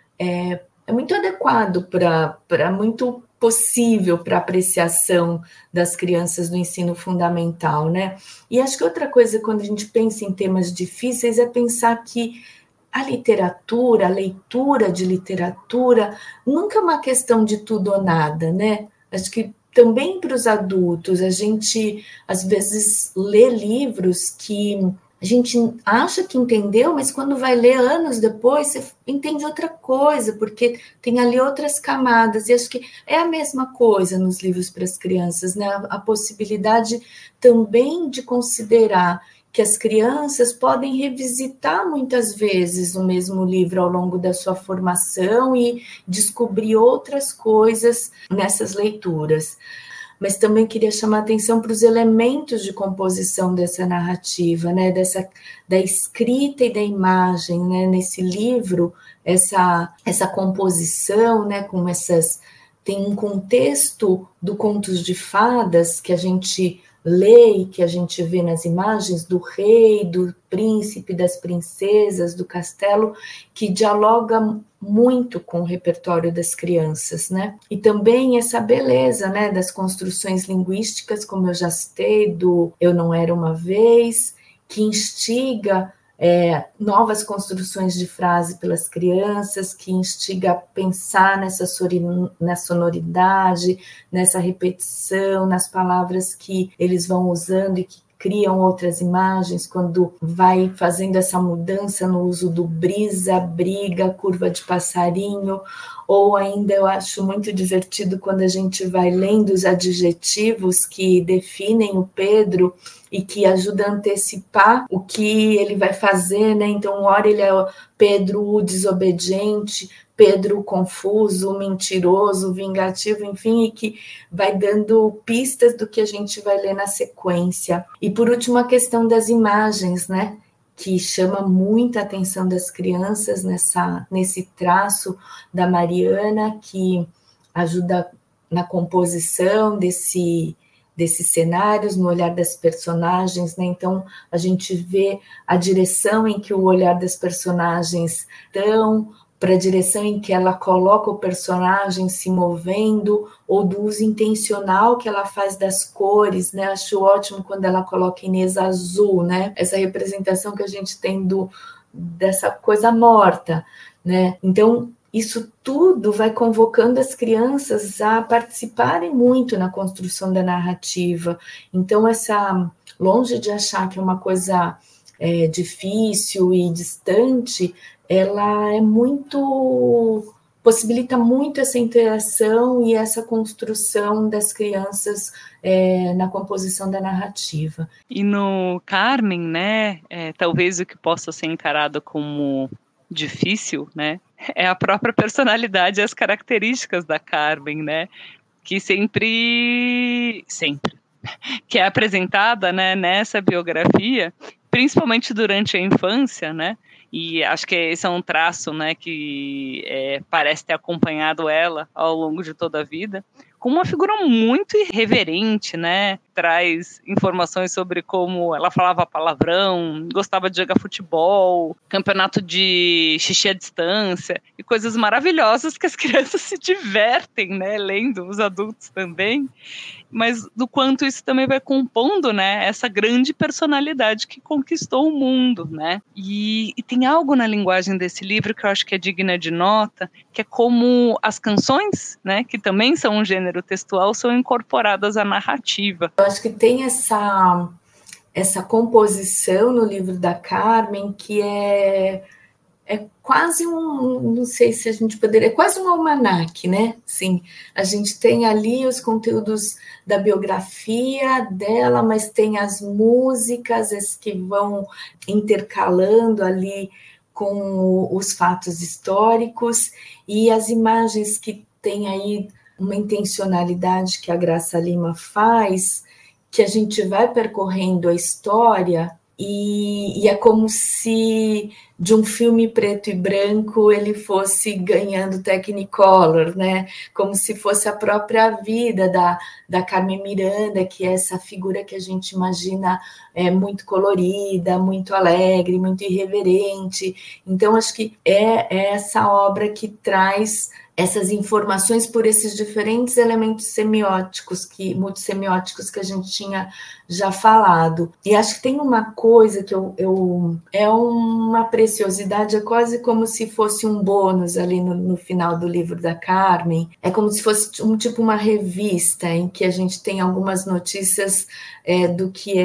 é, é muito adequado para muito possível para apreciação das crianças no ensino fundamental, né? E acho que outra coisa, quando a gente pensa em temas difíceis, é pensar que a literatura, a leitura de literatura, nunca é uma questão de tudo ou nada, né? Acho que também para os adultos, a gente, às vezes, lê livros que a gente acha que entendeu, mas quando vai ler anos depois, você entende outra coisa, porque tem ali outras camadas, e acho que é a mesma coisa nos livros para as crianças, né? A possibilidade também de considerar que as crianças podem revisitar muitas vezes o mesmo livro ao longo da sua formação e descobrir outras coisas nessas leituras. Mas também queria chamar a atenção para os elementos de composição dessa narrativa, né? Dessa, da escrita e da imagem, né? Nesse livro, essa, essa composição, né? Com essas... Tem um contexto do Contos de Fadas que a gente lê e que a gente vê nas imagens do rei, do príncipe, das princesas, do castelo, que dialoga muito com o repertório das crianças, né? E também essa beleza, né, das construções linguísticas, como eu já citei, do Eu Não Era Uma Vez, que instiga É, novas construções de frase pelas crianças, que instiga a pensar nessa, nessa sonoridade, nessa repetição, nas palavras que eles vão usando e que criam outras imagens, quando vai fazendo essa mudança no uso do brisa, briga, curva de passarinho, ou ainda eu acho muito divertido quando a gente vai lendo os adjetivos que definem o Pedro e que ajuda a antecipar o que ele vai fazer, né? Então, uma hora ele é o Pedro o desobediente, Pedro o confuso, o mentiroso, o vingativo, enfim, e que vai dando pistas do que a gente vai ler na sequência. E, por último, a questão das imagens, né? Que chama muita atenção das crianças nessa, nesse traço da Mariana, que ajuda na composição desse... desses cenários, no olhar das personagens, né? Então a gente vê a direção em que o olhar das personagens estão, para a direção em que ela coloca o personagem se movendo, ou do uso intencional que ela faz das cores, né? Acho ótimo quando ela coloca Inês azul, né? Essa representação que a gente tem do, dessa coisa morta, né? Então isso tudo vai convocando as crianças a participarem muito na construção da narrativa. Então, essa, longe de achar que é uma coisa é, difícil e distante, ela é muito... possibilita muito essa interação e essa construção das crianças é, na composição da narrativa. E no Carmen, né, é, talvez o que possa ser encarado como difícil, né, é a própria personalidade e as características da Carmen, né, que sempre, sempre, que é apresentada, né, nessa biografia, principalmente durante a infância, né, e acho que esse é um traço, né, que é, parece ter acompanhado ela ao longo de toda a vida, como uma figura muito irreverente, né, traz informações sobre como ela falava palavrão, gostava de jogar futebol, campeonato de xixi à distância, e coisas maravilhosas que as crianças se divertem, né, lendo, os adultos também, mas do quanto isso também vai compondo, né, essa grande personalidade que conquistou o mundo, né, e, e tem algo na linguagem desse livro que eu acho que é digna de nota, que é como as canções, né, que também são um gênero textual, são incorporadas à narrativa. Eu acho que tem essa, essa composição no livro da Carmen que é, é quase um, não sei se a gente poderia, é quase um almanaque, né? Sim, a gente tem ali os conteúdos da biografia dela, mas tem as músicas, as que vão intercalando ali com os fatos históricos e as imagens que tem aí uma intencionalidade que a Graça Lima faz, que a gente vai percorrendo a história e, e é como se de um filme preto e branco ele fosse ganhando Technicolor, né? Como se fosse a própria vida da, da Carmen Miranda, que é essa figura que a gente imagina é, muito colorida, muito alegre, muito irreverente. Então, acho que é, é essa obra que traz essas informações por esses diferentes elementos semióticos, que, multissemióticos que a gente tinha já falado. E acho que tem uma coisa que eu, eu é uma preciosidade, é quase como se fosse um bônus ali no, no final do livro da Carmen, é como se fosse um tipo uma revista em que a gente tem algumas notícias é, do que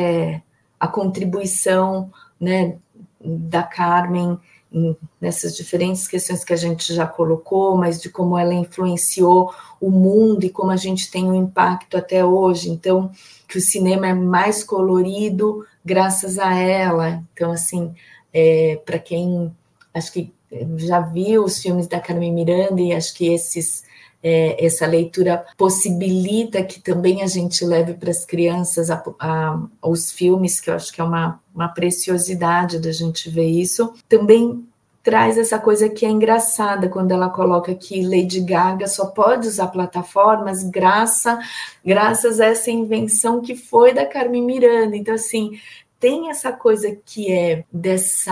é a contribuição, né, da Carmen nessas diferentes questões que a gente já colocou, mas de como ela influenciou o mundo e como a gente tem um impacto até hoje. Então, que o cinema é mais colorido graças a ela. Então, assim, é, para quem acho que já viu os filmes da Carmen Miranda, e acho que esses, é, essa leitura possibilita que também a gente leve para as crianças a, a, os filmes, que eu acho que é uma, uma preciosidade da gente ver isso. Também traz essa coisa que é engraçada, quando ela coloca que Lady Gaga só pode usar plataformas graças, graças a essa invenção que foi da Carmen Miranda. Então, assim, tem essa coisa que é dessa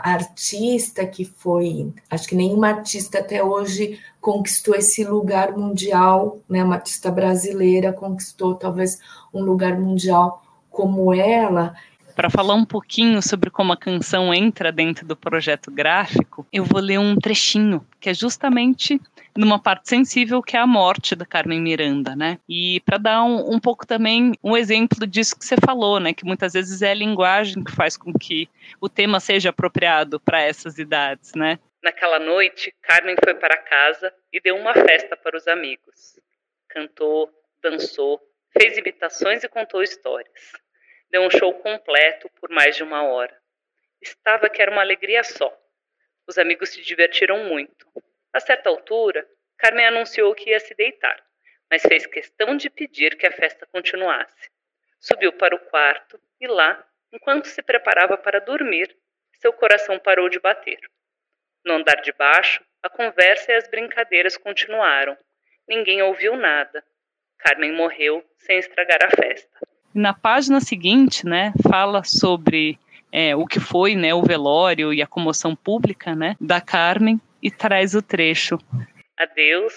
artista que foi, acho que nenhuma artista até hoje conquistou esse lugar mundial, né? Uma artista brasileira conquistou talvez um lugar mundial como ela. Para falar um pouquinho sobre como a canção entra dentro do projeto gráfico, eu vou ler um trechinho, que é justamente numa parte sensível, que é a morte da Carmen Miranda, né? E para dar um, um pouco também um exemplo disso que você falou, né? Que muitas vezes é a linguagem que faz com que o tema seja apropriado para essas idades, né? Naquela noite, Carmen foi para casa e deu uma festa para os amigos. Cantou, dançou, fez imitações e contou histórias. Deu um show completo por mais de uma hora. Estava que era uma alegria só. Os amigos se divertiram muito. A certa altura, Carmen anunciou que ia se deitar, mas fez questão de pedir que a festa continuasse. Subiu para o quarto e lá, enquanto se preparava para dormir, seu coração parou de bater. No andar de baixo, a conversa e as brincadeiras continuaram. Ninguém ouviu nada. Carmen morreu sem estragar a festa. Na página seguinte, né, fala sobre é, o que foi, né, o velório e a comoção pública, né, da Carmen, e traz o trecho. Adeus,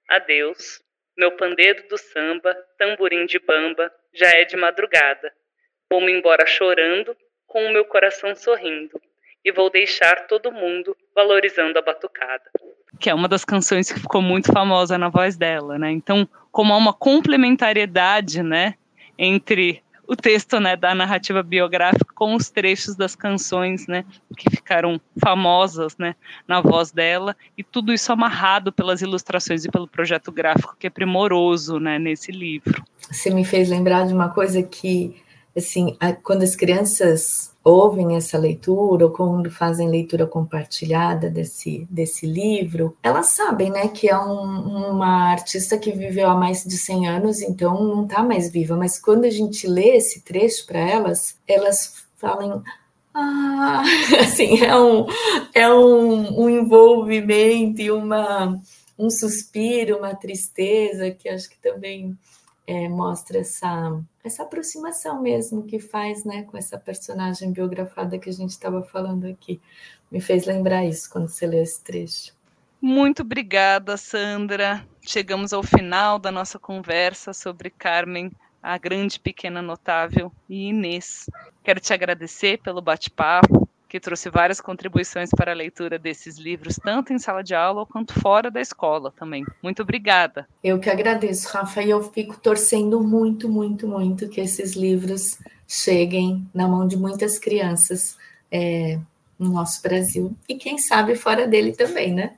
adeus, meu pandeiro do samba, tamborim de bamba, já é de madrugada. Vou-me embora chorando, com o meu coração sorrindo, e vou deixar todo mundo valorizando a batucada. Que é uma das canções que ficou muito famosa na voz dela, né? Então, como há uma complementariedade, né, entre o texto, né, da narrativa biográfica com os trechos das canções, né, que ficaram famosas, né, na voz dela, e tudo isso amarrado pelas ilustrações e pelo projeto gráfico que é primoroso, né, nesse livro. Você me fez lembrar de uma coisa que assim, quando as crianças ouvem essa leitura ou quando fazem leitura compartilhada desse, desse livro, elas sabem, né, que é um, uma artista que viveu há mais de cem anos, então não está mais viva, mas quando a gente lê esse trecho para elas, elas falam, ah, assim, é um, é um, um envolvimento e uma, um suspiro, uma tristeza, que acho que também é, mostra essa, essa aproximação mesmo que faz, né, com essa personagem biografada que a gente estava falando aqui. Me fez lembrar isso quando você leu esse trecho. Muito obrigada, Sandra. Chegamos ao final da nossa conversa sobre Carmen, a grande pequena notável, e Inês. Quero te agradecer pelo bate-papo, que trouxe várias contribuições para a leitura desses livros, tanto em sala de aula quanto fora da escola também. Muito obrigada. Eu que agradeço, Rafa, e eu fico torcendo muito, muito, muito que esses livros cheguem na mão de muitas crianças é, no nosso Brasil, e quem sabe fora dele também, né?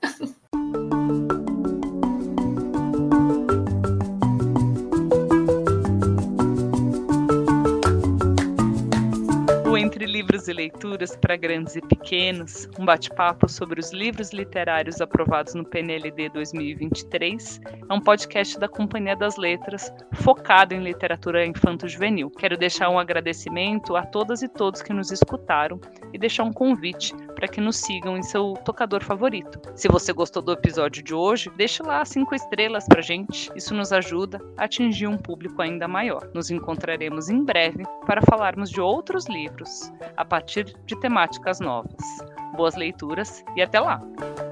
Entre livros e leituras para grandes e pequenos, um bate-papo sobre os livros literários aprovados no P N L D dois mil e vinte e três, é um podcast da Companhia das Letras, focado em literatura infanto-juvenil. Quero deixar um agradecimento a todas e todos que nos escutaram e deixar um convite para que nos sigam em seu tocador favorito. Se você gostou do episódio de hoje, deixe lá cinco estrelas para gente, isso nos ajuda a atingir um público ainda maior. Nos encontraremos em breve para falarmos de outros livros, a partir de temáticas novas. Boas leituras e até lá!